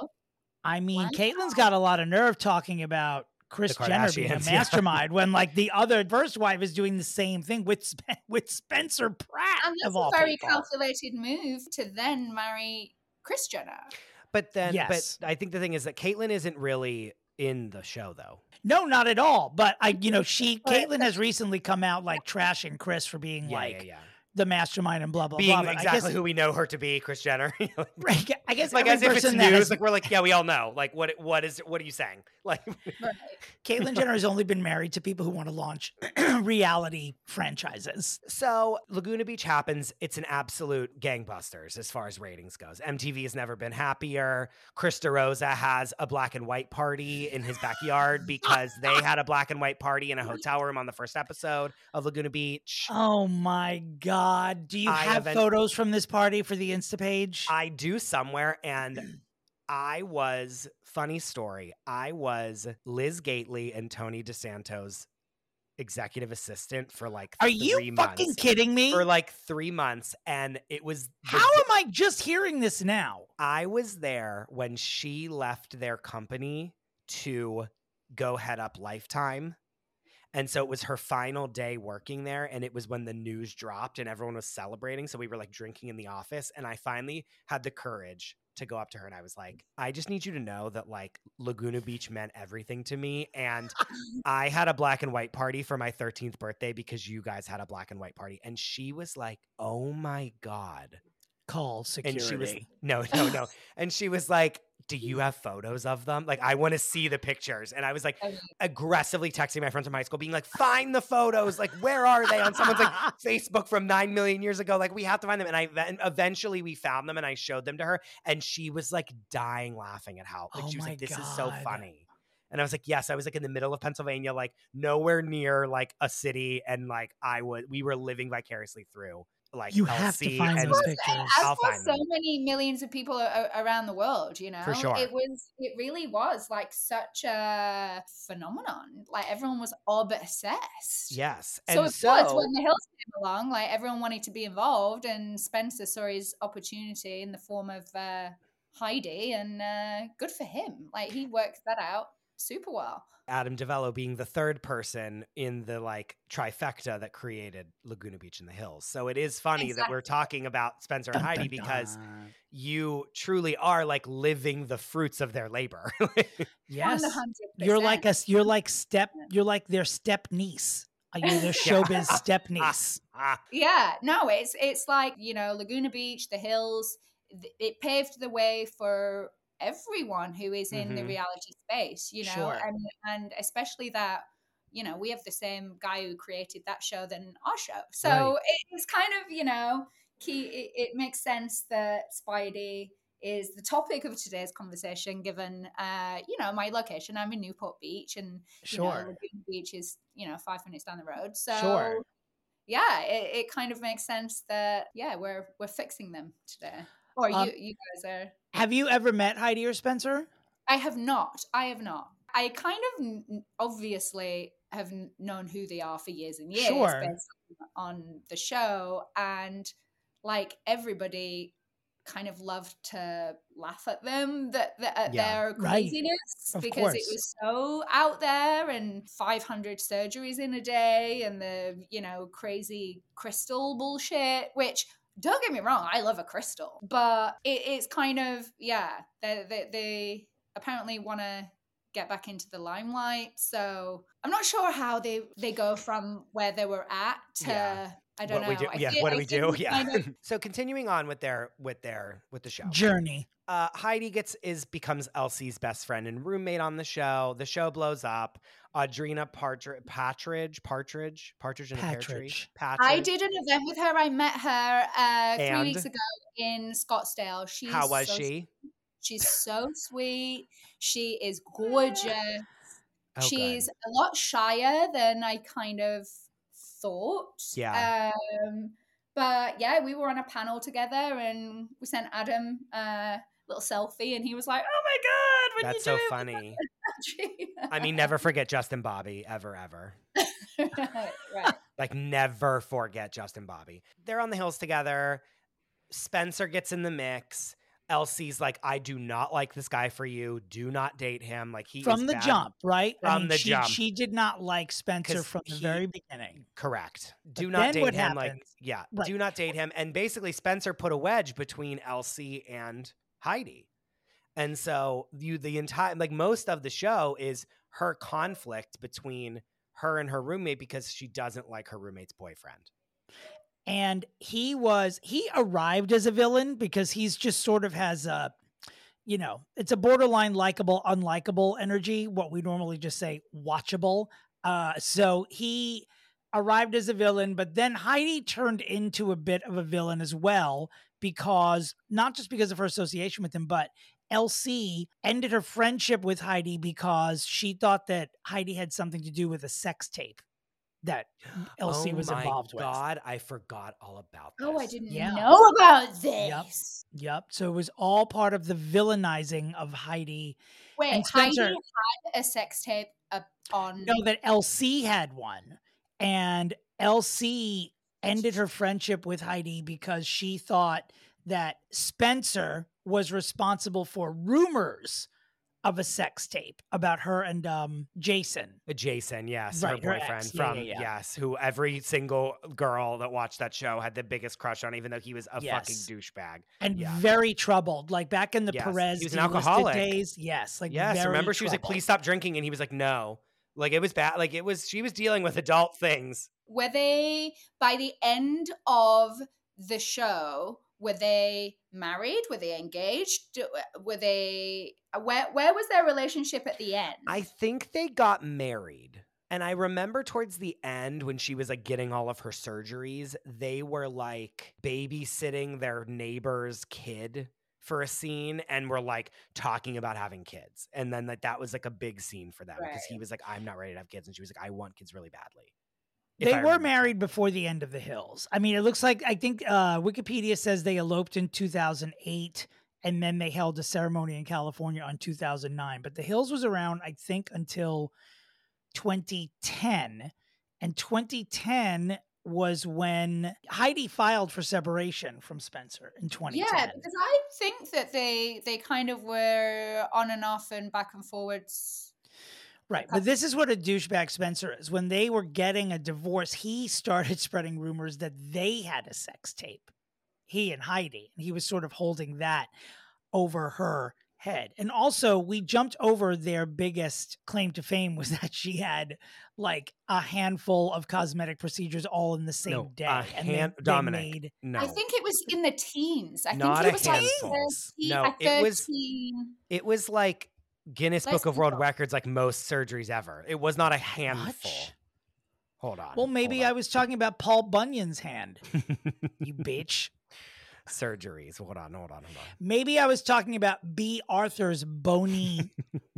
I mean, wow. Caitlyn's got a lot of nerve talking about Kris Jenner being a mastermind, yeah. when like the other first wife is doing the same thing with Sp- with Spencer Pratt. And that's a very people. calculated move to then marry Kris Jenner. But then, yes. but I think the thing is that Caitlyn isn't really in the show, though. No, not at all. But I, you know, she Caitlyn has recently come out like trashing Kris for being yeah, like. Yeah, yeah. the mastermind and blah, blah, Being blah. exactly I guess, who we know her to be, Kris Jenner. Right. I guess like as if it's news, has, like we're like, yeah, we all know. Like what what is what are you saying? Like right. Caitlyn Jenner has only been married to people who want to launch reality franchises. So Laguna Beach happens. It's an absolute gangbusters as far as ratings goes. M T V has never been happier. Chris DeRosa has a black and white party in his backyard because they had a black and white party in a hotel room on the first episode of Laguna Beach. Oh my God. Do you I have photos from this party for the Insta page? I do somewhere. And I was, funny story, I was Liz Gately and Tony DeSanto's executive assistant for like Are three you months. fucking kidding me? For like three months. And it was... How am I just hearing this now? I was there when she left their company to go head up Lifetime. And so it was her final day working there. And it was when the news dropped and everyone was celebrating. So we were like drinking in the office. And I finally had the courage to go up to her. And I was like, I just need you to know that like Laguna Beach meant everything to me. And I had a black and white party for my thirteenth birthday because you guys had a black and white party. And she was like, oh my God. Call security. And she was, no, no, no. And she was like, do you have photos of them? Like, I want to see the pictures. And I was like aggressively texting my friends from high school being like, find the photos. Like, where are they on someone's like Facebook from nine million years ago? Like, we have to find them. And I and eventually we found them and I showed them to her. And she was like dying laughing at how, like, oh she was my like, this God. is so funny. And I was like, yes, I was like in the middle of Pennsylvania, like nowhere near like a city. And like, I would, we were living vicariously through. Like you L C have to find and those pictures. As for so them. many millions of people a- around the world, you know, for sure. It was, it really was like such a phenomenon. Like everyone was obsessed. Yes. So and of so, course, when the Hills came along, like everyone wanted to be involved, and Spencer saw his opportunity in the form of uh, Heidi, and uh, good for him. Like he worked that out super well. Adam DeVello being the third person in the like trifecta that created Laguna Beach in the Hills. So it is funny exactly. that we're talking about Spencer and dun, Heidi dun, because dun. You truly are like living the fruits of their labor. Yes. one hundred percent. You're like a, you're like step, you're like their step niece. You're their showbiz step niece. Yeah, no, it's, it's like, you know, Laguna Beach, the Hills, it paved the way for everyone who is in mm-hmm. the reality space, you know, sure. and and especially that, you know, we have the same guy who created that show than our show. So right. it's kind of, you know, key. It, it makes sense that Spidey is the topic of today's conversation, given, uh, you know, my location. I'm in Newport Beach, and sure. you know, Laguna Beach is, you know, five minutes down the road. So sure. yeah, it, it kind of makes sense that, yeah, we're we're fixing them today. Or um, you, you guys are. Have you ever met Heidi or Spencer? I have not. I have not. I kind of obviously have known who they are for years and years sure. based on the show. And like everybody kind of loved to laugh at them, that, that at yeah. their craziness, right. because course. It was so out there, and five hundred surgeries in a day, and the, you know, crazy crystal bullshit, which... Don't get me wrong, I love a crystal, but it, it's kind of, yeah, they, they, they apparently want to get back into the limelight. So I'm not sure how they, they go from where they were at to yeah. I don't what know. we do? I Yeah, feel- what do I we think do? Yeah. kind of- So continuing on with their with their with the show. Journey. Uh, Heidi gets is becomes Elsie's best friend and roommate on the show. The show blows up. Audrina Partridge, Partridge, Partridge, Partridge in a pear tree. Patridge. Patridge. I did an event with her. I met her uh, three And? weeks ago in Scottsdale. She How is was so, she? She's so sweet. She is gorgeous. Oh, She's good. a lot shyer than I kind of thought. Yeah. Um, but yeah, we were on a panel together and we sent Adam a little selfie and he was like, oh my God, what That's you so doing funny. with that?" I mean, never forget Justin Bobby, ever, ever. Right. Like, never forget Justin Bobby. They're on the hills together. Spencer gets in the mix. Elsie's like, I do not like this guy for you. Do not date him. Like he From is the bad. jump, right? I From mean, the she, jump. She did not like Spencer 'Cause from the he- very beginning. Correct. Do But not then date what him. Like, happens- yeah, Right. do not date him. And basically, Spencer put a wedge between Elsie and Heidi. And so you the entire like most of the show is her conflict between her and her roommate because she doesn't like her roommate's boyfriend. And he was, he arrived as a villain because he's just sort of has a, you know, it's a borderline likable, unlikable energy, what we normally just say watchable. Uh, so he arrived as a villain, but then Heidi turned into a bit of a villain as well, because not just because of her association with him, but Elsie ended her friendship with Heidi because she thought that Heidi had something to do with a sex tape that Elsie oh was my involved with. God, I forgot all about this. Oh, I didn't Yeah. know about this. Yep. So it was all part of the villainizing of Heidi. Wait, And Heidi Spencer- had a sex tape up on. No, that Elsie had one. And Elsie ended her friendship with Heidi because she thought that Spencer was responsible for rumors of a sex tape about her and um, Jason. Jason, yes, Right, her her boyfriend ex. Yeah, from yeah, yeah. yes, who every single girl that watched that show had the biggest crush on, even though he was a Yes. fucking douchebag. And Yeah. very troubled. Like back in the Yes, Perez he was an delisted alcoholic. days. Yes. Like Yes, very remember she was like, troubled. "Please stop drinking," and he was like, "No." Like it was bad. Like it was. She was dealing with adult things. Were they, by the end of the show, were they married? Were they engaged? Do- Were they, where, where was their relationship at the end? I think they got married. And I remember towards the end when she was like getting all of her surgeries, they were like babysitting their neighbor's kid for a scene and were like talking about having kids. And then like that was like a big scene for them because Right. he was like, I'm not ready to have kids. And she was like, I want kids really badly. If They I were remember married before the end of The Hills. I mean, it looks like, I think uh, Wikipedia says they eloped in two thousand eight and then they held a ceremony in California on two thousand nine. But The Hills was around, I think, until twenty ten. And twenty ten was when Heidi filed for separation from Spencer in twenty ten. Yeah, because I think that they they kind of were on and off and back and forwards. Right. But this is what a douchebag Spencer is. When they were getting a divorce, he started spreading rumors that they had a sex tape, he and Heidi. And he was sort of holding that over her head. And also, we jumped over their biggest claim to fame was that she had like a handful of cosmetic procedures all in the same No, day. a and they- hand- they Dominic. made- No, I think it was in the teens. I Not think a it was like handful. thirteen, No, a it was- thirteen. it was like Guinness Let's Book of keep World going. Records, like most surgeries ever. It was not a handful. Much? Hold on. Well, maybe I was talking about Paul Bunyan's hand, I you bitch. surgeries. Hold on, hold on, hold on. Maybe I was talking about B. Arthur's bony,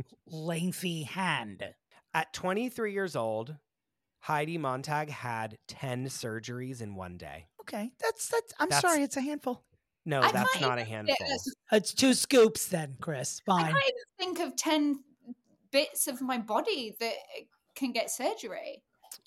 lengthy hand. At twenty-three years old, Heidi Montag had ten surgeries in one day. Okay, that's that's. I'm That's- sorry, it's a handful. No, I that's can't not a even handful. fit as- It's two scoops then, Chris. I Fine. can't even think of ten bits of my body that can get surgery.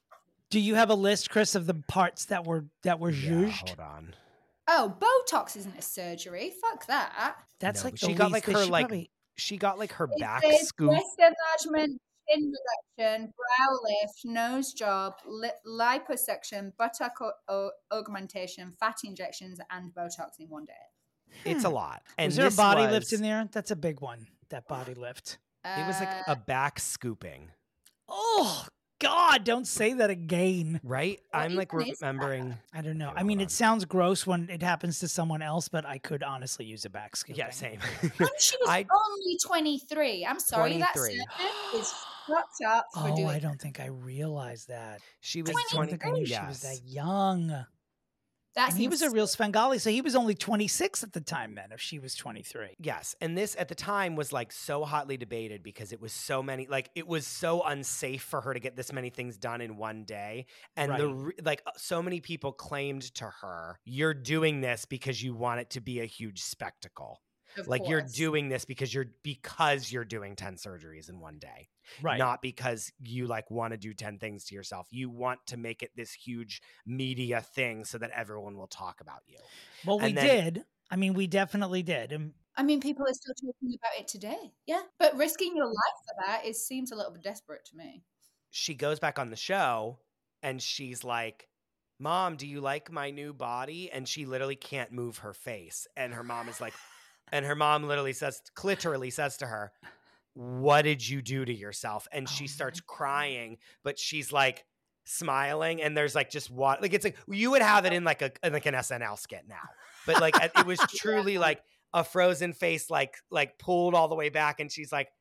Do you have a list, Chris, of the parts that were that were Yeah, zhuzhed? hold on. Oh, Botox isn't a surgery. Fuck that. That's No, like she the got least- like they her should like probably- she got like her It back says scoop. breast enlargement, chin reduction, brow lift, nose job, li- liposuction, buttock o- o- augmentation, fat injections, and Botox in one day. It's a lot. And was there a this body was, lift in there? That's a big one. That body lift. It was like Uh, a back scooping. Oh God, don't say that again. Right? What I'm like even is that? remembering. I don't know. Okay, I mean, hold it on. sounds gross when it happens to someone else, but I could honestly use a back scooping. Yeah, same. And she was I only twenty-three. I'm sorry, that twenty-three. surgeon is fucked up for Oh, doing I don't think I realized that. She I was don't twenty. think I knew she was Yes. that young. That's And he was a insane. real Svengali, so he was only twenty-six at the time then, if she was twenty-three. Yes, and this at the time was like so hotly debated because it was so many, like it was so unsafe for her to get this many things done in one day, and the Right. re- like uh, so many people claimed to her, "You're doing this because you want it to be a huge spectacle. Of Like you're course. doing this because you're because you're doing ten surgeries in one day, Right. not because you like want to do ten things to yourself. You want to make it this huge media thing so that everyone will talk about you." Well, we and then- did. I mean, we definitely did. And I mean, people are still talking about it today. Yeah. But risking your life for that is seems a little bit desperate to me. She goes back on the show and she's like, "Mom, do you like my new body?" And she literally can't move her face. And her mom is like, and her mom literally says, literally says to her, "What did you do to yourself?" And she Oh starts my crying, but she's like smiling. And there's like just what, like it's like you would have it in like a in like an S N L skit now, but like it was truly like a frozen face, like like pulled all the way back, and she's like,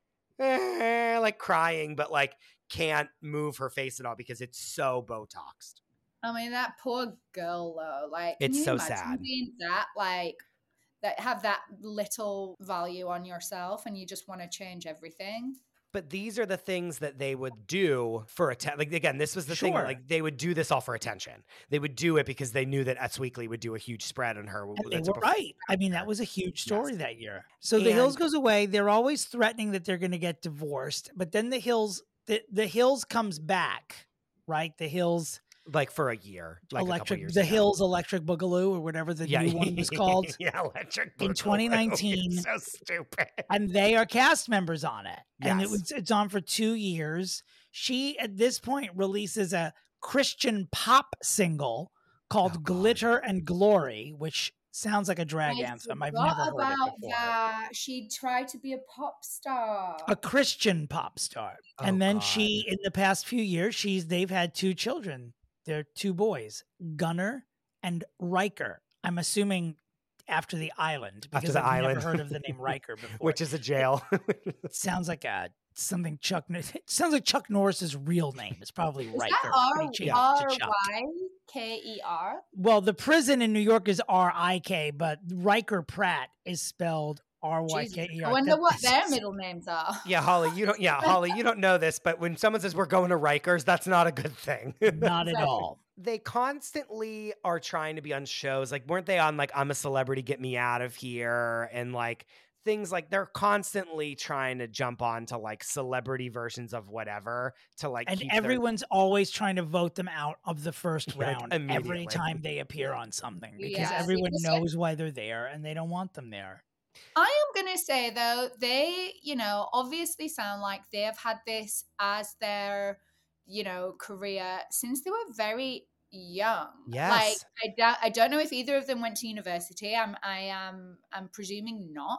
eh, like crying, but like can't move her face at all because it's so Botoxed. I mean, that poor girl, though. Like, can It's you so imagine sad. being that, like, that have that little value on yourself and you just want to change everything? But these are the things that they would do for attention. Like again, this was the thing. Sure. Like they would do this all for attention. They would do it because they knew that Us Weekly would do a huge spread on her. And That's they a were perf- right. I mean, that was a huge story Yes. that year. So the Hills And- goes away. They're always threatening that they're going to get divorced, but then the Hills, the, the Hills comes back, right? The Hills like for a year, like a couple Electric, years the ago. Hills Electric Boogaloo or whatever the yeah, new one was called. yeah, Electric In Boogaloo. twenty nineteen. It's so stupid. And they are cast members on it. And it Yes. was it's on for two years. She at this point releases a Christian pop single called Oh, God. Glitter and Glory, which sounds like a drag I anthem. I've forgot never heard about it before. that. She tried to be a pop star. A Christian pop star. Oh, and then God. she in the past few years, she's they've had two children. They're two boys, Gunnar and Riker. I'm assuming after the island After because the I've island. never heard of the name Riker before. Which is a jail. It sounds like a something Chuck. It sounds like Chuck Norris's real name. It's probably Is Riker. that but R he changed it R to Chuck. Y K E R? Well, the prison in New York is R I K, but Riker Pratt is spelled R Y K E R. I wonder That- what their middle names are. Yeah, Holly, you don't. Yeah, Holly, you don't know this, but when someone says we're going to Rikers, that's not a good thing. Not at Exactly. all. They constantly are trying to be on shows. Like, weren't they on like I'm a Celebrity, Get Me Out of Here, and like things like they're constantly trying to jump on to like celebrity versions of whatever to like And keep their- everyone's always trying to vote them out of the first Like, round every immediately. time they appear on something because Yeah, everyone because- knows why they're there and they don't want them there. I am going to say, though, they, you know, obviously sound like they have had this as their, you know, career since they were very young. Like, Yes. I, doubt, I don't know if either of them went to university. I'm, I am, I'm presuming not.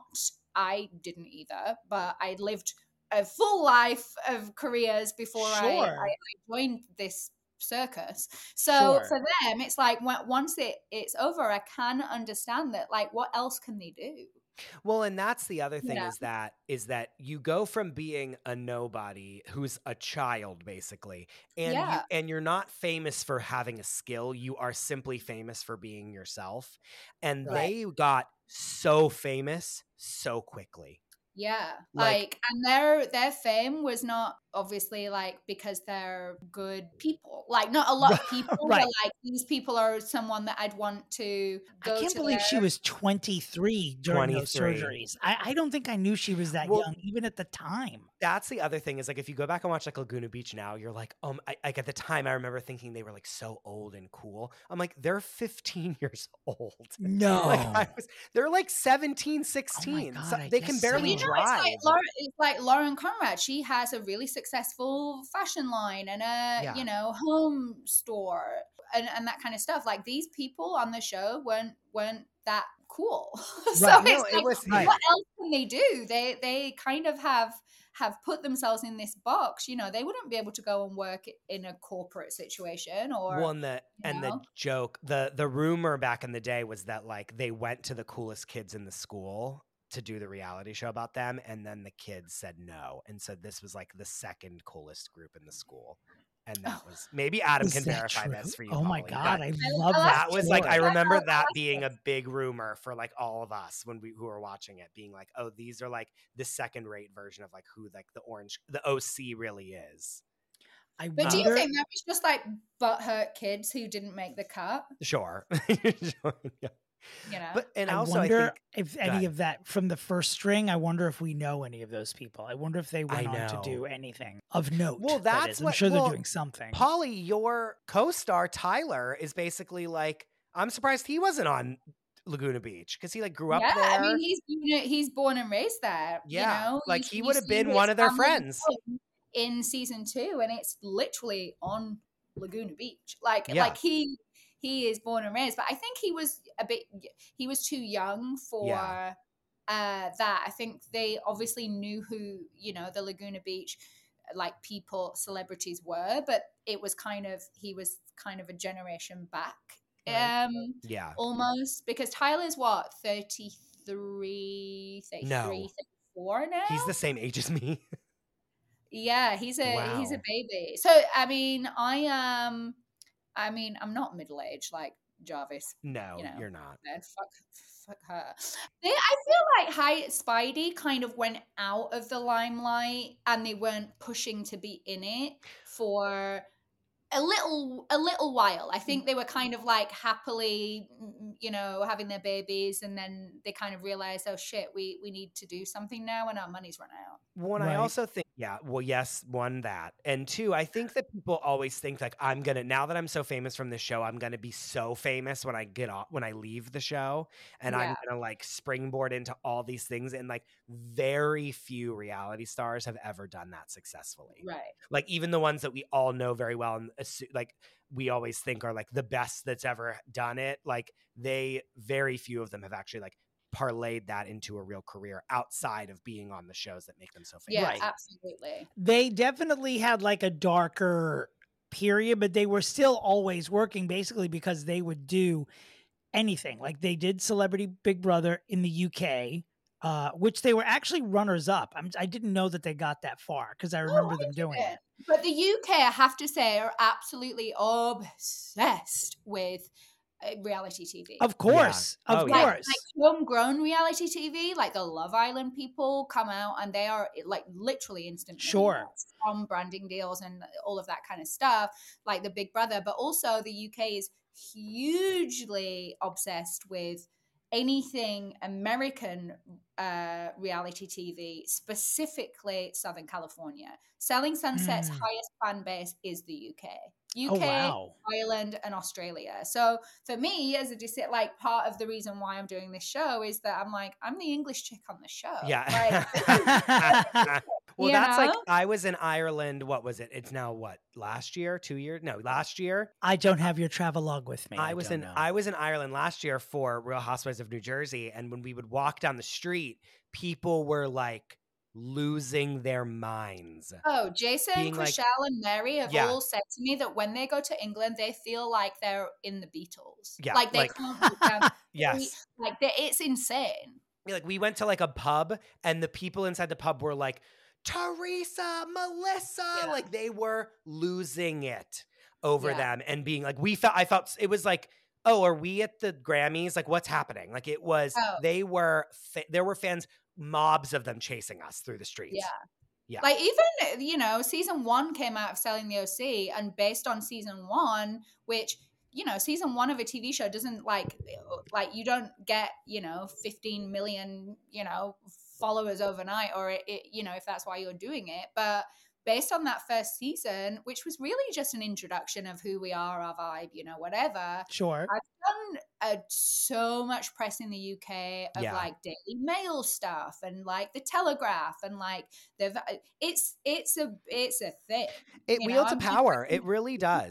I didn't either, but I lived a full life of careers before I, Sure. I, I joined this circus. So Sure. for them, it's like when, once it, it's over, I can understand that, like, what else can they do? Well, and that's the other thing Yeah. is that is that you go from being a nobody who's a child basically, and you, Yeah. and you're not famous for having a skill. You are simply famous for being yourself, and Right. they got so famous so quickly. Yeah, Like- like, and their their fame was not obviously like because they're good people. Like, not a lot of people Right. were like, these people are someone that I'd want to go I can't to believe their- she was twenty-three during those twenty-three. surgeries. I, I don't think I knew she was that Well- young, even at the time. That's the other thing is like if you go back and watch like Laguna Beach now, you're like, um, I, like at the time I remember thinking they were like so old and cool. I'm like, they're fifteen years old. No. Like I was, they're like seventeen, sixteen. God, So I they guess can so. barely You know, drive. it's like, Lauren, it's like Lauren Conrad. She has a really successful fashion line and a Yeah. you know home store and, and that kind of stuff. Like, these people on the show weren't weren't that cool. So Right. it's No, it like, was- Right. what else can they do? They they kind of have have put themselves in this box. You know, they wouldn't be able to go and work in a corporate situation or Well, and the and the know? joke, the the rumor back in the day was that like they went to the coolest kids in the school to do the reality show about them, and then the kids said no, and so this was like the second coolest group in the school, and that Oh. was maybe Adam Is can that verify true? this for you. Oh my Polly, God, but I I- love I that. that was like I story. remember I that like being it. a big rumor for like all of us when we who were watching it, being like, oh, these are like the second rate version of like who like the orange the O C really is. I But do you wonder- think that was just like butthurt kids who didn't make the cut? Sure. Sure, yeah. You know, But and I also wonder I think if Go any ahead. of that from the first string. I wonder if we know any of those people. I wonder if they went on to know. do anything of note. Well, that that's is. I'm what- sure well, they're doing something. Polly, your co-star Tyler is basically like, I'm surprised he wasn't on Laguna Beach because he like grew up yeah, there. I mean, he's you know, he's born and raised there. Yeah, you know? like, You- he you would have see been his one of their family friends. home in season two, and it's literally on Laguna Beach. Like, Yeah. like he he is born and raised, but I think he was a bit he was too young for. Yeah. Uh, that I think they obviously knew who you know the Laguna Beach like people celebrities were, but it was kind of he was kind of a generation back. Right. Um, Yeah. almost because Tyler's what thirty-three, thirty-three, No. thirty-four now. He's the same age as me. Yeah, he's a he's a Wow. baby. So I mean, I am. I mean, I'm not middle aged like Jarvis. No, You know. you're not. Then fuck, fuck her. They, I feel like Hi Spidey kind of went out of the limelight, and they weren't pushing to be in it for a little a little while. I think they were kind of like happily, mm, you know, having their babies, and then they kind of realized, oh shit, we we need to do something now, and our money's run out. One, Right. I also think, yeah, well, yes, one, that. And two, I think that people always think like, I'm going to, now that I'm so famous from this show, I'm going to be so famous when I get off, when I leave the show. And I'm Yeah. going to like springboard into all these things. And like, very few reality stars have ever done that successfully. Right. Like, even the ones that we all know very well and assu- like, we always think are like the best that's ever done it. Like, they, very few of them have actually like parlayed that into a real career outside of being on the shows that make them so famous. Yeah, Right. absolutely. They definitely had like a darker period, but they were still always working basically because they would do anything. Like they did Celebrity Big Brother in the U K, uh, which they were actually runners up. I'm, I didn't know that they got that far because I remember Oh, I them doing didn't. it. But the U K, I have to say, are absolutely obsessed with uh, reality T V. Of course. Yeah. Of Oh, yeah. course. Like homegrown reality T V, like the Love Island people come out and they are like literally instant Sure. millionaires from branding deals and all of that kind of stuff, like the Big Brother. But also the U K is hugely obsessed with anything American uh, reality T V, specifically Southern California. Selling Sunset's Mm. highest fan base is the U K. U Oh, K, wow. Ireland, and Australia. So for me, as a dis- like part of the reason why I'm doing this show is that I'm like, I'm the English chick on the show. Yeah. Like, Well, You that's like know? I was in Ireland. What was it? It's now what? Last year? Two years? No, last year. I don't have your travelogue with me. I was don't in know. I was in Ireland last year for Real Housewives of New Jersey, and when we would walk down the street, people were like losing their minds. oh, Jason, Being like- Chriselle, and Mary have Yeah. all said to me that when they go to England, they feel like they're in the Beatles. Yeah, like they like- can't put down the Yes. street. Like they, it's insane. Like we went to like a pub, and the people inside the pub were like, Teresa, Melissa, Yeah. like they were losing it over Yeah. them and being like, we felt, I felt it was like, oh, are we at the Grammys? Like, what's happening? Like, it was, Oh. they were, fa- there were fans, mobs of them chasing us through the streets. Yeah. Yeah. Like even, you know, season one came out of Selling the O C, and based on season one, which, you know, season one of a T V show doesn't like, like you don't get, you know, fifteen million, you know, followers overnight, or it, it, you know, if that's why you're doing it. But based on that first season, which was really just an introduction of who we are, our vibe, you know, whatever. Sure. I've done uh, so much press in the U K of Yeah. like Daily Mail stuff and like the Telegraph and like the it's it's a it's a thing. It you know, wields a I'm just power. working- It really does.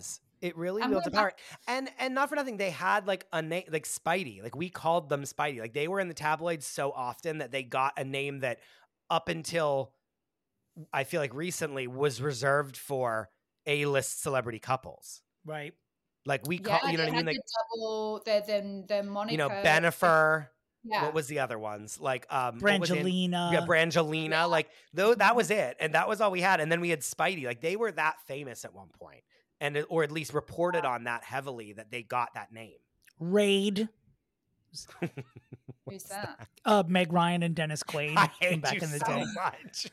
It really I'm wields a going power. And and not for nothing, they had like a name like Spidey. Like we called them Spidey. Like they were in the tabloids so often that they got a name that up until I feel like recently was reserved for A-list celebrity couples. Right. Like we Yeah, call, you know they what I mean? had Like, the double, the the the moniker. you know, Bennifer. Yeah. What was the other ones? Like um what was it? Brangelina. Yeah, Brangelina. Yeah. Like though that was it. And that was all we had. And then we had Spidey. Like they were that famous at one point. And it- or at least reported on that heavily that they got that name. Raid. Who's that? Uh, Meg Ryan and Dennis Quaid I from hate back you in the so day. much.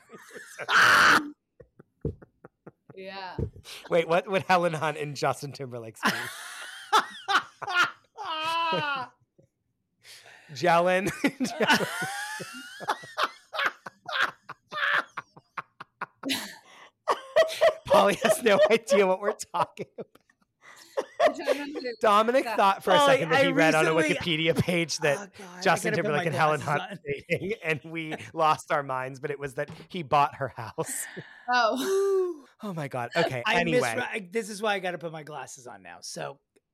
Yeah. Wait, what would Helen Hunt and Justin Timberlake's name? Jelen. Polly has no idea what we're talking about. I don't know who- Dominic that- thought for a Polly, second that I he read on a recently- Wikipedia page that Oh, God, I Justin gotta put Timberlake my and Helen glasses Hunt on. were dating, and we lost our minds, but it was that he bought her house. Oh. Oh my God. Okay. I anyway. misre- I, this is why I got to put my glasses on now. So,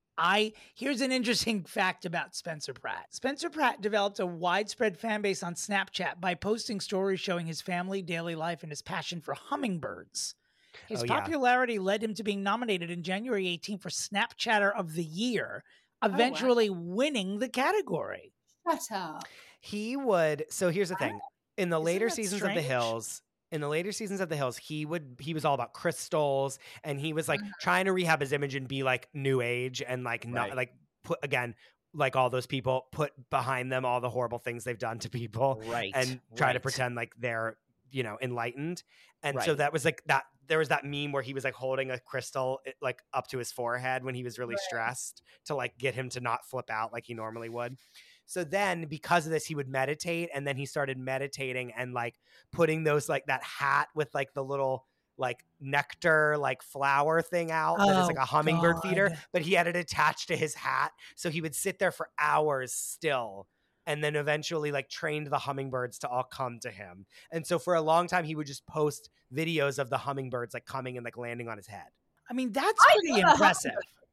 I here's an interesting fact about Spencer Pratt. Spencer Pratt developed a widespread fan base on Snapchat by posting stories showing his family, daily life, and his passion for hummingbirds. His Oh, yeah. popularity led him to being nominated in January eighteenth for Snapchatter of the Year, eventually winning the category. Shut up. He would. So here's the thing: in the Isn't later that seasons of The strange? Hills, in the later seasons of The Hills, he would he was all about crystals, and he was like Mm-hmm. trying to rehab his image and be like new age and like not Right. like put again like all those people put behind them all the horrible things they've done to people Right. and try to right. pretend like they're you know enlightened. And so Right. that was like that. There was that meme where he was like holding a crystal it, like up to his forehead when he was really Right. stressed to like get him to not flip out like he normally would. So then because of this, he would meditate, and then he started meditating and like putting those like that hat with like the little like nectar like flower thing out that is like Oh, a hummingbird feeder, God. but he had it attached to his hat. So he would sit there for hours still, and then eventually like trained the hummingbirds to all come to him. And so for a long time, he would just post videos of the hummingbirds like coming and like landing on his head. I mean, that's I pretty love a impressive.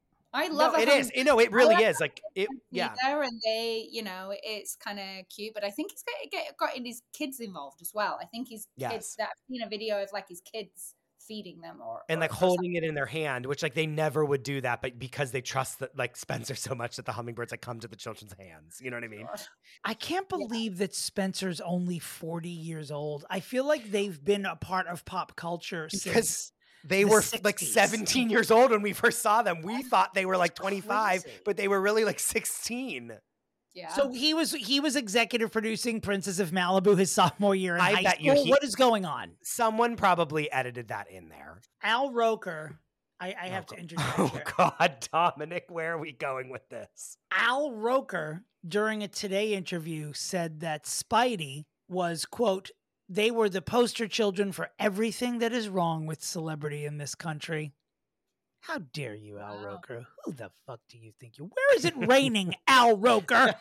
I love No, a it is. You know, it really is. Like it, yeah. There and they, you know, it's kind of cute, but I think he's got, get, got his kids involved as well. I think his Yes. kids. That I've seen a video of like his kids feeding them or And or- like or holding it in their hand, which like they never would do that, but because they trust that like Spencer so much that the hummingbirds like come to the children's hands. You know what I mean? I can't Yeah. believe that Spencer's only forty years old. I feel like they've been a part of pop culture Because since they the were like sixties. seventeen years old when we first saw them. We thought they were like That's twenty-five, crazy. but they were really like sixteen. Yeah. So he was he was executive producing Princess of Malibu his sophomore year in I high bet you school. he- What is going on? Someone probably edited that in there. Al Roker. I, I have Oh, to interject Oh here. God, Dominic, where are we going with this? Al Roker, during a Today interview, said that Spidey was, quote, they were the poster children for everything that is wrong with celebrity in this country. How dare you, Al Wow. Roker? Who the fuck do you think you? Where is it raining, Al Roker?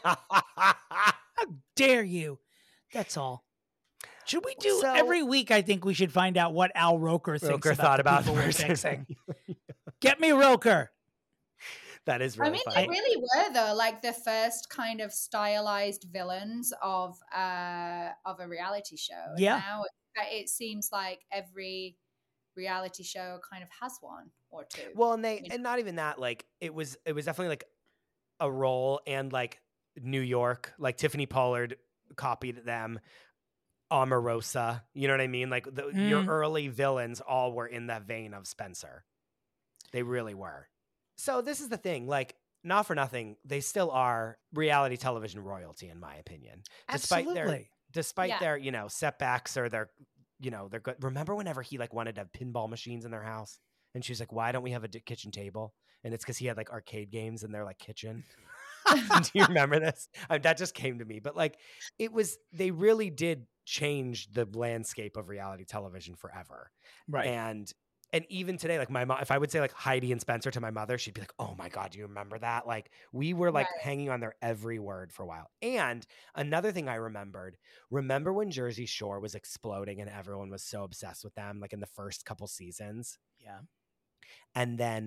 How dare you? That's all. Should we do So- every week? I think we should find out what Al Roker thinks Roker about thought the about people we're versus- fixing. Get me Roker. That is I really mean, funny. they really were though, like the first kind of stylized villains of uh of a reality show. And Yeah. Now it, it seems like every reality show kind of has one or two. Well, and they you know? and not even that. Like it was, it was definitely like a role, and like New York, like Tiffany Pollard copied them. Omarosa, you know what I mean? Like the, your Mm. early villains all were in that vein of Spencer. They really were. So this is the thing, like not for nothing, they still are reality television royalty, in my opinion, despite their Absolutely. despite Yeah. their you know setbacks or their you know they're good. Remember whenever he like wanted to have pinball machines in their house, and she's like, "Why don't we have a d- kitchen table?" And it's because he had like arcade games in their like kitchen. Do you remember this? Uh, that just came to me. But like, it was they really did change the landscape of reality television forever. Right. And and even today, like my mom, if I would say like Heidi and Spencer to my mother, she'd be like, "Oh my God, do you remember that?" Like we were like Right. hanging on their every word for a while. And another thing I remembered, remember when Jersey Shore was exploding and everyone was so obsessed with them, like in the first couple seasons? Yeah. And then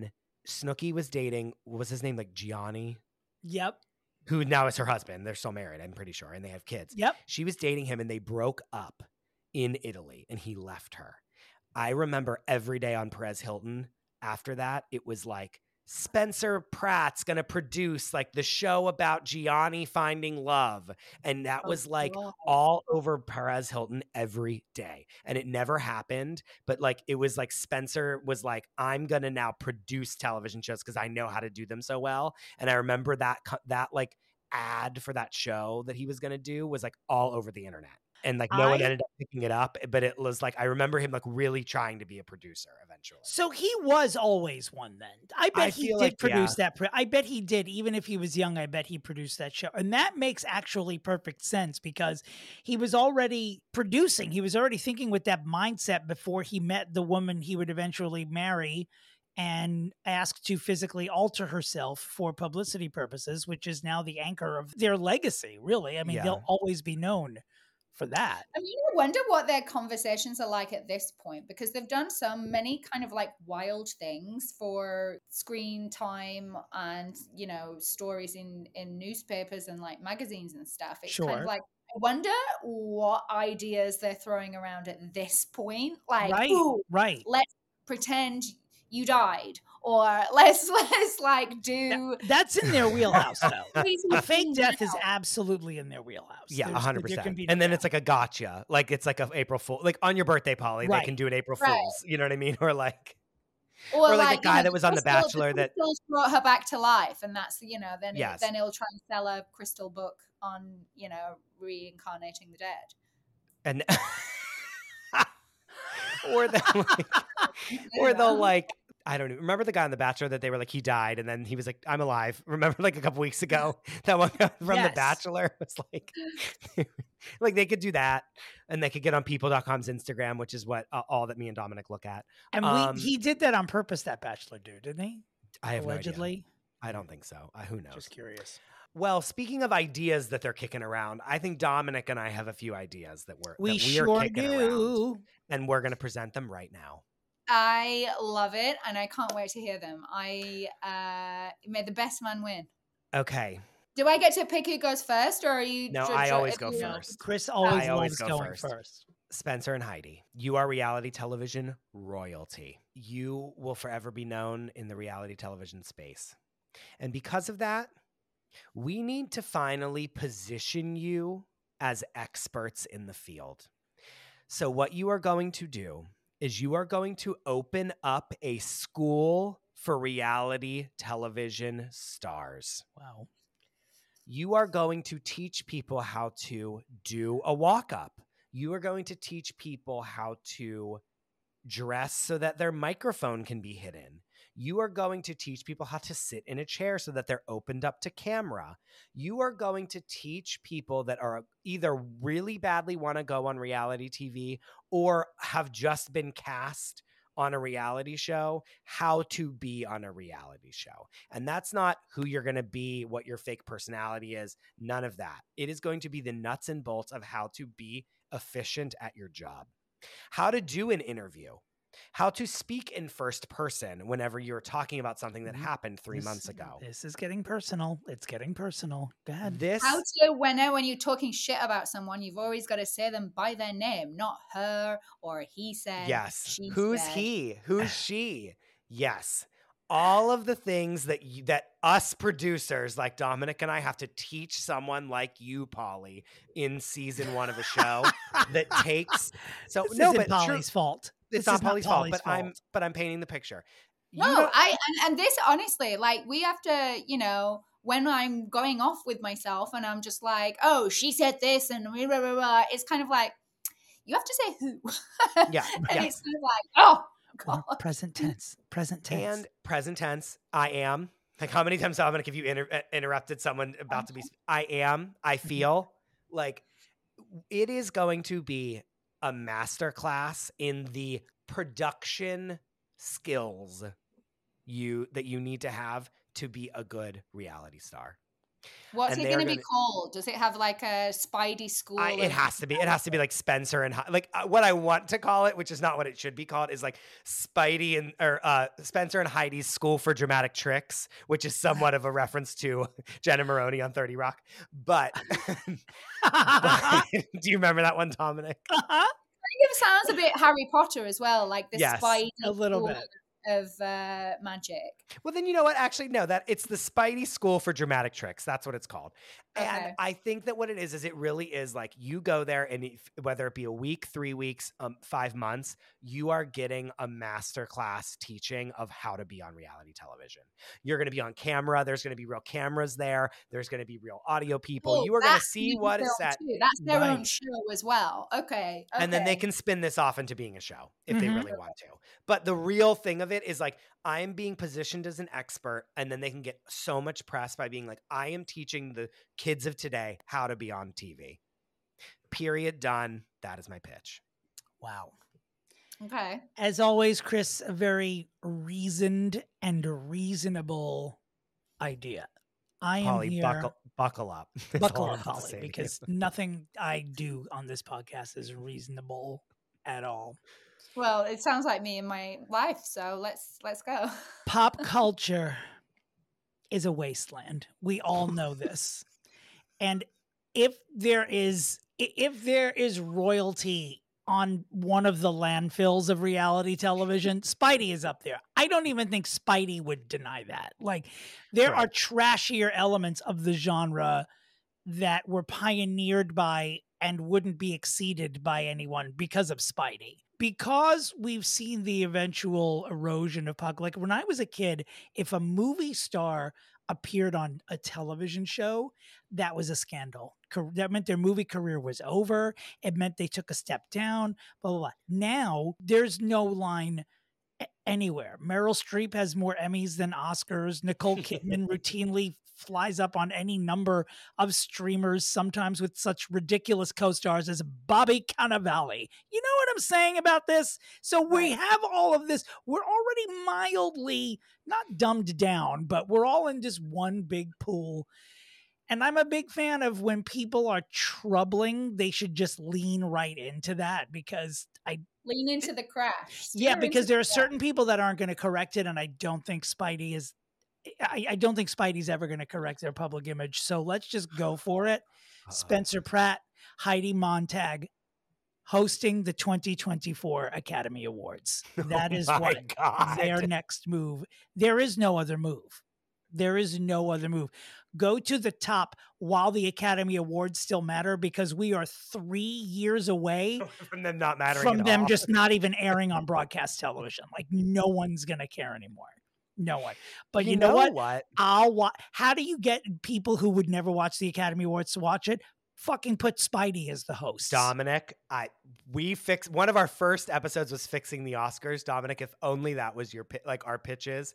Snooki was dating, what was his name? Like Gianni, Yep. who now is her husband. They're still married, I'm pretty sure. And they have kids. Yep. She was dating him and they broke up in Italy and he left her. I remember every day on Perez Hilton after that, it was like, Spencer Pratt's going to produce like the show about Gianni finding love. And that Oh, was like God. all over Perez Hilton every day. And it never happened. But like, it was like Spencer was like, I'm going to now produce television shows because I know how to do them so well. And I remember that, co- that like ad for that show that he was going to do was like all over the internet. And like no one I- ended up picking it up, but it was like, I remember him like really trying to be a producer eventually. So he was always one then. I bet I he feel did like, produce that. Pro- I bet he did. Even if he was young, I bet he produced that show. And that makes actually perfect sense because he was already producing. He was already thinking with that mindset before he met the woman he would eventually marry and asked to physically alter herself for publicity purposes, which is now the anchor of their legacy, really. I mean, Yeah. they'll always be known for that. I mean, I wonder what their conversations are like at this point because they've done so many kind of like wild things for screen time and, you know, stories in, in newspapers and like magazines and stuff. It's kind Sure. of like, I wonder what ideas they're throwing around at this point. Like, Right, ooh, right. let's pretend you died, or let's let's like do That's in their wheelhouse, though. crazy A fake things death is now. absolutely in their wheelhouse. Yeah, There's- a hundred there can percent. be And no then doubt. it's like a gotcha. Like it's like a April Fool. Like on your birthday, Polly, Right. they can do an April Right. Fools. You know what I mean? Or like, Or, or like the you guy know, that was on The crystal- Bachelor that- crystals brought her back to life, and that's you know then Yes. he, then he'll try and sell a crystal book on you know reincarnating the dead. and or they'll like, or Yeah. they'll like, I don't know. Remember the guy on The Bachelor that they were like, he died, and then he was like, I'm alive. Remember like a couple weeks ago, that one guy from The Yes. Bachelor was like, like they could do that, and they could get on people dot com's Instagram, which is what uh, all that me and Dominic look at. And Um, we, he did that on purpose, that Bachelor dude, didn't he? I have Allegedly. no idea. I don't think so. Uh, who knows? Just curious. Well, speaking of ideas that they're kicking around, I think Dominic and I have a few ideas that we're We, that we sure are kicking around, do. and we're going to present them right now. I love it, and I can't wait to hear them. I uh, may the best man win. Okay. Do I get to pick who goes first, or are you? No, ju- I ju- always if go you- first. Chris always I always loves go going first. first. Spencer and Heidi, you are reality television royalty. You will forever be known in the reality television space. And because of that, we need to finally position you as experts in the field. So what you are going to do is you are going to open up a school for reality television stars. Wow. You are going to teach people how to do a walk-up. You are going to teach people how to dress so that their microphone can be hidden. You are going to teach people how to sit in a chair so that they're opened up to camera. You are going to teach people that are either really badly want to go on reality T V or have just been cast on a reality show how to be on a reality show. And that's not who you're going to be, what your fake personality is, none of that. It is going to be the nuts and bolts of how to be efficient at your job, how to do an interview, how to speak in first person whenever you're talking about something that happened three This- months ago. This is getting personal. It's getting personal. Go ahead. This How to when when you're talking shit about someone, you've always got to say them by their name, not her or he said. yes. she Who's said. he? Who's she? Yes. All of the things that you, that us producers like Dominic and I have to teach someone like you, Polly, in season one of a show that takes. So This no, isn't but true- Polly's fault. it's This not is not Polly's fault, Polly's but I'm fault. but I'm painting the picture. You No, don't- I and, and this honestly, like we have to, you know, when I'm going off with myself and I'm just like, oh, she said this and blah, blah, blah, blah, it's kind of like you have to say who. Yeah, and yeah. it's kind of like, oh Or God. present tense. Present tense. and present tense. I am. Like how many times, Dominic, have you inter- uh, interrupted someone about to be? I am. I feel like it is going to be a masterclass in the production skills you that you need to have to be a good reality star. What's And it they're going to be gonna- called? Does it have like a Spidey school? I, it of- has to be. It has to be like Spencer and Hy- like uh, what I want to call it, which is not what it should be called, is like Spidey and or uh, Spencer and Heidi's School for Dramatic Tricks, which is somewhat of a reference to Jenna Maroney on thirty Rock. But, but do you remember that one, Dominic? I think it sounds a bit Harry Potter as well, like the Yes, Spidey a little school bit. of uh, magic. Well, then you know what? Actually, no. That it's the Spidey School for Dramatic Tricks. That's what it's called. And Okay. I think that what it is is it really is like you go there, and if, whether it be a week, three weeks, um, five months, you are getting a master class teaching of how to be on reality television. You're going to be on camera. There's going to be real cameras there. There's going to be real audio people. Oh, you are going to that's see being what is filmed set. too. That's their own Right. show as well. Okay. And then they okay. can spin this off into being a show if Mhm. they really want to. But the real thing of it is like, I'm being positioned as an expert, and then they can get so much press by being like, I am teaching the kids of today how to be on T V. Period. Done. That is my pitch. Wow. Okay. As always, Chris, a very reasoned and reasonable idea. I am Polly, here. buckle, buckle up. That's buckle all up, I'm about to Polly, say to you. because nothing I do on this podcast is reasonable at all. Well, it sounds like me in my life, so let's let's go. Pop culture is a wasteland. We all know this. And if there is i- if there is royalty on one of the landfills of reality television, Spidey is up there. I don't even think Spidey would deny that. Like, there Right. are trashier elements of the genre that were pioneered by and wouldn't be exceeded by anyone because of Spidey. Because we've seen the eventual erosion of pop. Like, when I was a kid, if a movie star appeared on a television show, that was a scandal. Car- That meant their movie career was over. It meant they took a step down, blah, blah, blah. Now, there's no line a- anywhere. Meryl Streep has more Emmys than Oscars. Nicole Kidman routinely flies up on any number of streamers, sometimes with such ridiculous co-stars as Bobby Cannavale. You know what I'm saying about this? So we Right. have all of this. We're already mildly, not dumbed down, but we're all in just one big pool. And I'm a big fan of when people are troubling, they should just lean right into that, because I Lean into the crash. yeah, Steer because into there the are certain people that aren't going to correct it, and I don't think Spidey is. I, I don't think Spidey's ever going to correct their public image. So let's just go for it. Uh-oh. Spencer Pratt, Heidi Montag, hosting the twenty twenty-four Academy Awards. That is Oh my what God. their next move. There is no other move. There is no other move. Go to the top while the Academy Awards still matter, because we are three years away From them not mattering from at them all. just not even airing on broadcast television. Like, no one's going to care anymore. No one. But you, know, what? I'll watch. How do you get people who would never watch the Academy Awards to watch it? Fucking put Spidey as the host. Dominic, I we fixed one of our first episodes was fixing the Oscars. Dominic, if only that was your pi- like our pitches.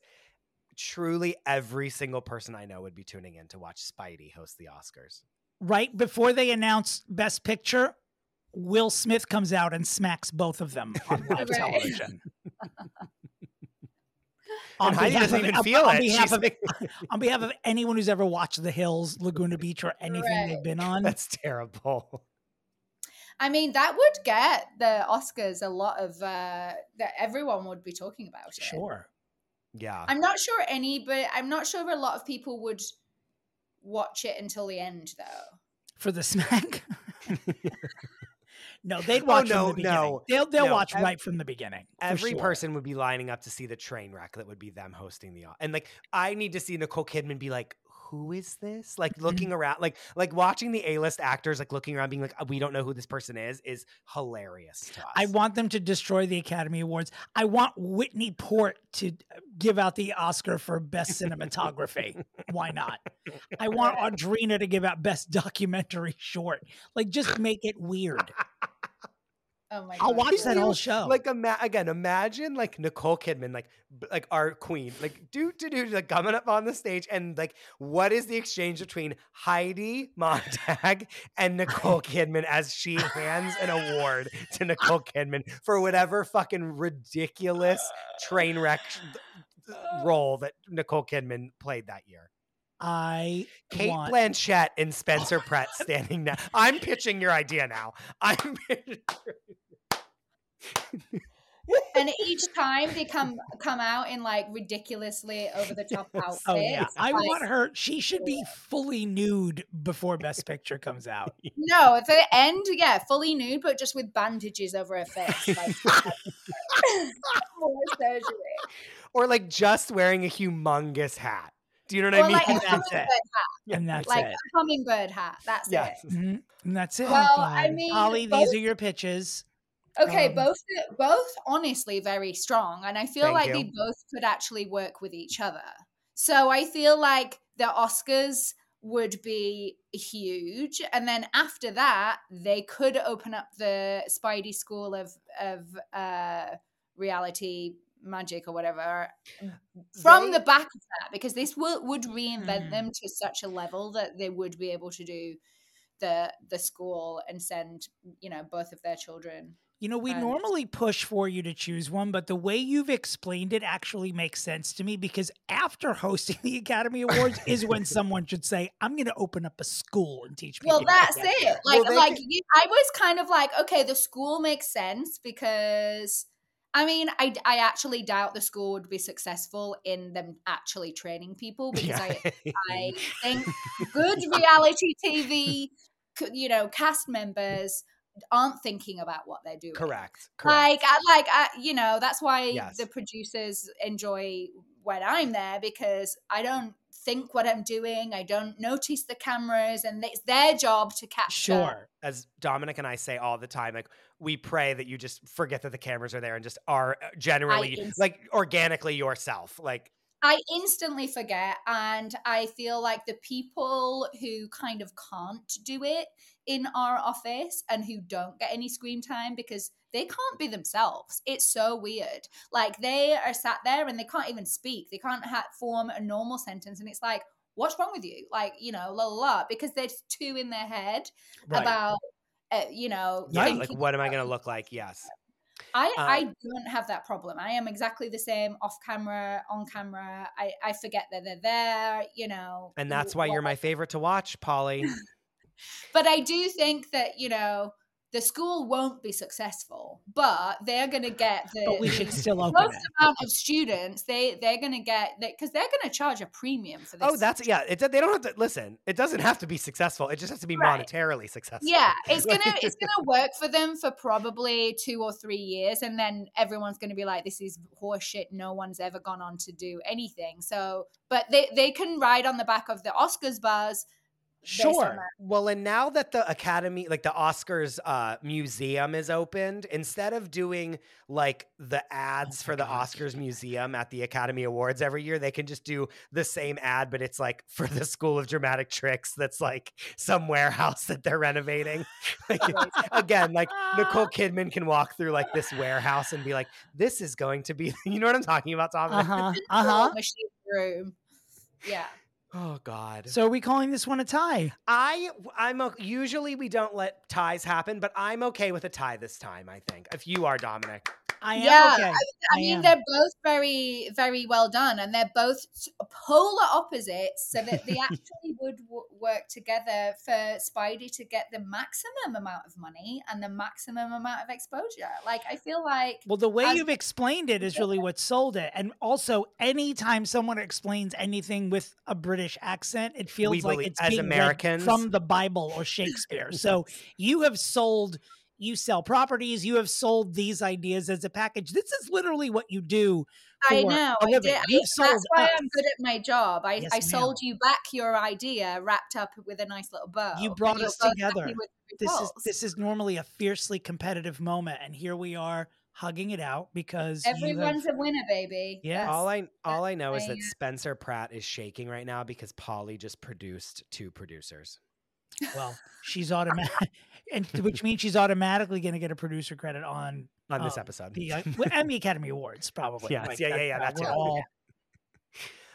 Truly, every single person I know would be tuning in to watch Spidey host the Oscars. Right before they announce Best Picture, Will Smith comes out and smacks both of them on live Right. television. And Heidi behalf doesn't of- even on- feel on it. behalf She's of- like, on behalf of anyone who's ever watched The Hills, Laguna Beach, or anything Right. they've been on. that's terrible. I mean, that would get the Oscars a lot of uh that everyone would be talking about it. Sure. Yeah. I'm not sure any, but I'm not sure a lot of people would watch it until the end, though. For the smack? No, they'd watch Oh, no, from the beginning. no, They'll they'll no. watch Ev- right from the beginning. for Every sure. person would be lining up to see the train wreck that would be them hosting the and like I need to see Nicole Kidman be like, who is this? Like Mm-hmm. looking around, like like watching the A-list actors like looking around, being like, we don't know who this person is, is hilarious to us. I want them to destroy the Academy Awards. I want Whitney Port to give out the Oscar for Best Cinematography. Why not? I want Audrina to give out Best Documentary Short. Like, just make it weird. Oh my I'll god! watch yeah. that whole show. Like ima- again, imagine like Nicole Kidman, like b- like our queen, like do do do like coming up on the stage, and like what is the exchange between Heidi Montag and Nicole Kidman as she hands an award to Nicole Kidman for whatever fucking ridiculous train wreck sh- role that Nicole Kidman played that year. I Kate want Blanchett and Spencer Pratt standing now. I'm pitching your idea now. I'm And each time they come come out in like ridiculously over the top outfits. Oh yeah, I like, want her. She should be fully nude before Best Picture comes out. No, at the end, yeah, fully nude, but just with bandages over her face, like more surgery, or like just wearing a humongous hat. Do you know what or I mean? like a And that's hummingbird it. hat, And that's like it. a hummingbird hat. That's Yes. it. Mm-hmm. And that's it. Well, Oh, I God. mean, Holly, both- these are your pitches. Okay, Um, both both honestly very strong, and I feel Thank like you. they both could actually work with each other. So I feel like the Oscars would be huge, and then after that, they could open up the Spidey School of of uh, reality magic or whatever from They- the back of that, because this will, would reinvent Hmm. them to such a level that they would be able to do the the school and send, you know, both of their children. You know, we And- normally push for you to choose one, but the way you've explained it actually makes sense to me, because after hosting the Academy Awards is when someone should say, I'm going to open up a school and teach people. Well, that's how to get it. Like, they like could- you, I was kind of like, okay, the school makes sense because, I mean, I, I actually doubt the school would be successful in them actually training people, because Yeah. I, I think good reality T V, c- you know, cast members aren't thinking about what they're doing. Correct. Correct. Like, I, like, I, you know, that's why Yes. the producers enjoy when I'm there, because I don't think what I'm doing. I don't notice the cameras, and it's their job to capture. Sure. As Dominic and I say all the time, like we pray that you just forget that the cameras are there and just are generally inst- like organically yourself. Like I instantly forget, and I feel like the people who kind of can't do it in our office and who don't get any screen time because they can't be themselves. It's so weird. Like, they are sat there and they can't even speak. They can't ha- form a normal sentence, and it's like, what's wrong with you? Like, you know, la la la, because there's two in their head Right. about, uh, you know, yeah, thinking like what am I going to look like? Yes. I, Uh, I don't have that problem. I am exactly the same off camera, on camera. I, I forget that they're there, you know. And that's why you're my favorite to watch, Polly. But I do think that, you know, the school won't be successful, but they're going to get the, But we the should still open most it. amount of students. They, they're going to get that because they're going to charge a premium for this. Oh, that's yeah. It, they don't have to listen. It doesn't have to be successful. It just has to be Right. monetarily successful. Yeah, it's gonna it's gonna work for them for probably two or three years, and then everyone's gonna be like, "This is horseshit. No one's ever gone on to do anything." So, but they they can ride on the back of the Oscars buzz. based on Sure. that. Well, and now that the Academy, like the Oscars uh, museum is opened, instead of doing like the ads for the Oscars museum at the Academy Awards every year, they can just do the same ad, but it's like for the School of Dramatic Tricks that's like some warehouse that they're renovating. Like, again, like Nicole Kidman can walk through like this warehouse and be like, this is going to be, you know what I'm talking about, Tom? Uh huh. The Uh huh. machine room. Yeah. Oh, God. So are we calling this one a tie? I I'm o- usually we don't let ties happen, but I'm okay with a tie this time. I think if you are, Dominic. I am Yeah, okay. I mean, am. they're both very, very well done, and they're both polar opposites, so that they actually would w- work together for Spidey to get the maximum amount of money and the maximum amount of exposure. Like, I feel like, Well, the way as- you've explained it is really what sold it. And also, anytime someone explains anything with a British accent, it feels We like believe- it's as being read Americans- from the Bible or Shakespeare. So you have sold, you sell properties, you have sold these ideas as a package. This is literally what you do. I for know, a I living. did. I- You've sold that's why us. I'm good at my job. I, Yes, I ma'am. sold you back your idea wrapped up with a nice little bow. You and brought you're us both together. happy with the This is results. this is normally a fiercely competitive moment, and here we are hugging it out because you have- Everyone's a winner, baby. Yeah. That's- All I all I know is that I, uh, Spencer Pratt is shaking right now because Polly just produced two producers. well, she's automatic, and which means she's automatically going to get a producer credit on On this um, episode. the uh, well, and the Academy Awards, probably. Yes, yeah, yeah, yeah, uh, that we're too. all-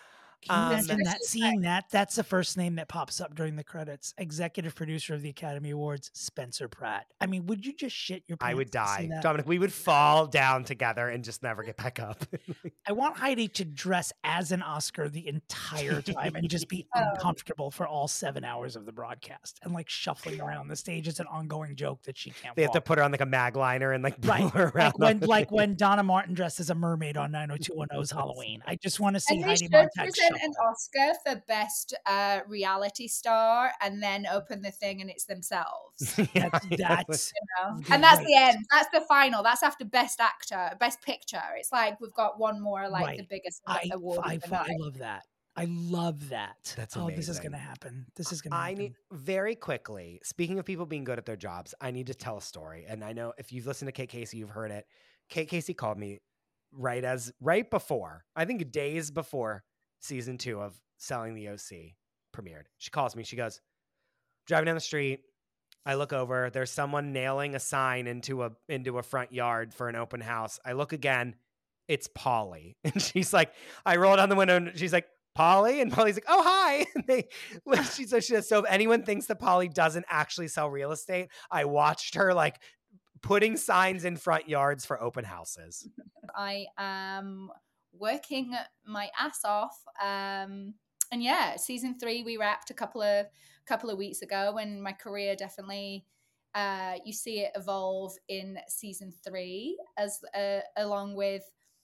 Can you Um, imagine that? Especially Seeing that, that's the first name that pops up during the credits. Executive producer of the Academy Awards, Spencer Pratt. I mean, would you just shit your pants? I would to see die. that? Dominic, we would fall down together and just never get back up. I want Heidi to dress as an Oscar the entire time and just be Oh. uncomfortable for all seven hours of the broadcast and like shuffling around the stage as an ongoing joke that she can't They have to walk. put her on like a mag liner and like pull Right, her around. like when on the like stage. when Donna Martin dressed as a mermaid on nine oh two one oh's Halloween. I just want to see And they Heidi should Montag present an shuffle. Oscar for best uh, reality star, and then open the thing, and it's themselves. Yeah, That's yeah. that's You know? And that's the great. end. That's the final. That's after best actor, best picture. It's like we've got one more, like Right. the biggest I award. I, of the I night. love that. I love that. That's oh, this is amazing. gonna happen. This is gonna I happen. need very quickly. Speaking of people being good at their jobs, I need to tell a story. And I know if you've listened to Kate Casey, you've heard it. Kate Casey called me right as right before, I think days before season two of Selling the O C premiered. She calls me. She goes, driving down the street. I look over. There's someone nailing a sign into a into a front yard for an open house. I look again. It's Polly, and she's like, I roll down the window, and she's like, Polly, and Polly's like, oh hi. And they, she so she says, so if anyone thinks that Polly doesn't actually sell real estate, I watched her like putting signs in front yards for open houses. I am working my ass off. Um, and yeah, season three we wrapped a couple of couple of weeks ago, and my career definitely uh, you see it evolve in season three as uh, along with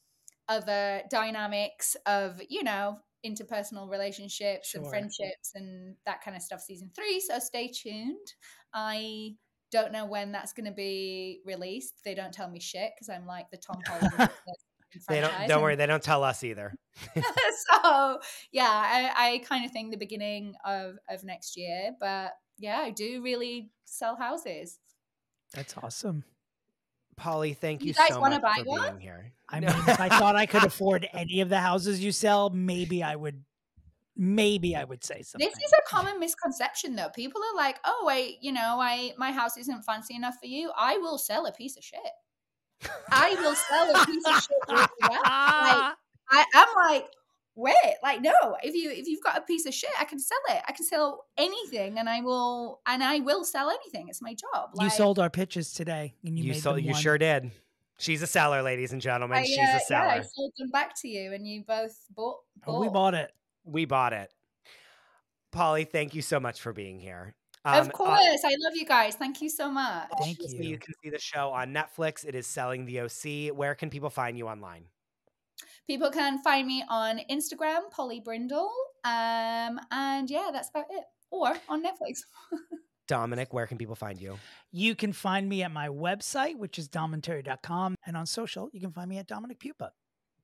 other dynamics of, you know, interpersonal relationships and Sure. friendships and that kind of stuff. Season three, so stay tuned. I don't know when that's going to be released. They don't tell me shit because I'm like the Tom Holland. They don't. Don't worry. They don't tell us either. So yeah, I, I kind of think the beginning of of next year. But yeah, I do really sell houses. That's awesome. Polly, thank you, You guys so wanna much buy for one? being here. I mean, if I thought I could afford any of the houses you sell, maybe I would. Maybe I would say something. This is a common misconception, though. People are like, "Oh, I, you know, I my house isn't fancy enough for you. I will sell a piece of shit. I will sell a piece of shit really well." Like, I, I'm like, wait, like, no. If you if you've got a piece of shit, I can sell it. I can sell anything, and I will, and I will sell anything. It's my job. You Like, sold our pitches today, and you, You made sold. them You one. sure did. She's a seller, ladies and gentlemen. I, She's uh, a yeah, seller. I sold them back to you, and you both bought. Oh, we bought. bought it. We bought it. Polly, thank you so much for being here. Of Um, course, uh, I love you guys. Thank you so much. Thank obviously, you. You can see the show on Netflix. It is Selling the O C. Where can people find you online? People can find me on Instagram, Polly Brindle. Um, and yeah, that's about it. Or on Netflix. Dominic, where can people find you? You can find me at my website, which is domentary dot com, and on social, you can find me at Dominic Pupa.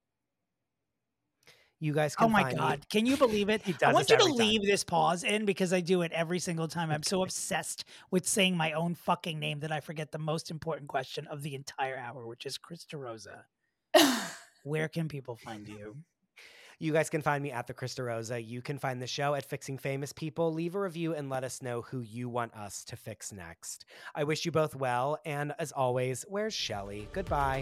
You guys can Oh my find me- God. Can you believe it? He I does want this you to every time. leave this pause in because I do it every single time. I'm so obsessed with saying my own fucking name that I forget the most important question of the entire hour, which is Krista Rosa. Where can people find you? You guys can find me at the Krista Rosa. You can find the show at Fixing Famous People. Leave a review and let us know who you want us to fix next. I wish you both well. And as always, where's Shelly? Goodbye.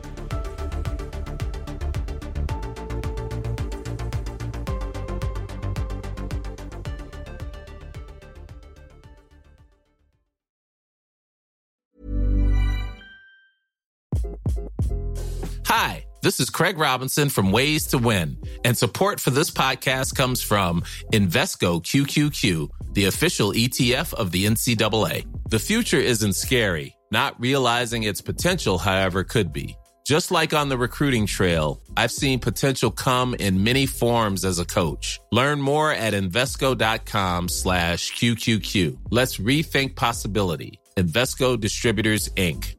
Hi, this is Craig Robinson from Ways to Win, and support for this podcast comes from Invesco Q Q Q, the official E T F of the N C double A. The future isn't scary. Not realizing its potential, however, could be. Just like on the recruiting trail, I've seen potential come in many forms as a coach. Learn more at Invesco.com slash QQQ. Let's rethink possibility. Invesco Distributors, Incorporated.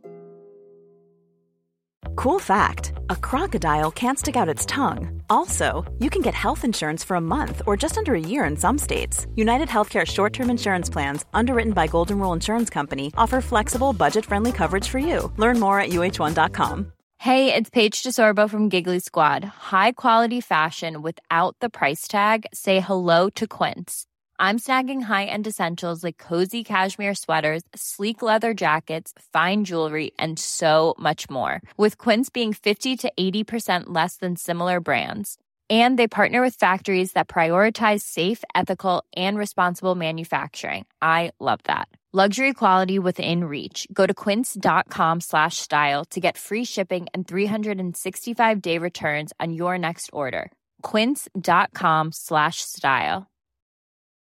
Cool fact, a crocodile can't stick out its tongue. Also, you can get health insurance for a month or just under a year in some states. United Healthcare short-term insurance plans, underwritten by Golden Rule Insurance Company, offer flexible, budget-friendly coverage for you. Learn more at U H one dot com. Hey, it's Paige DeSorbo from Giggly Squad. High quality fashion without the price tag. Say hello to Quince. I'm snagging high-end essentials like cozy cashmere sweaters, sleek leather jackets, fine jewelry, and so much more. With Quince being fifty to eighty percent less than similar brands. And they partner with factories that prioritize safe, ethical, and responsible manufacturing. I love that. Luxury quality within reach. Go to quince.com slash style to get free shipping and three sixty-five day returns on your next order. Quince.com slash style.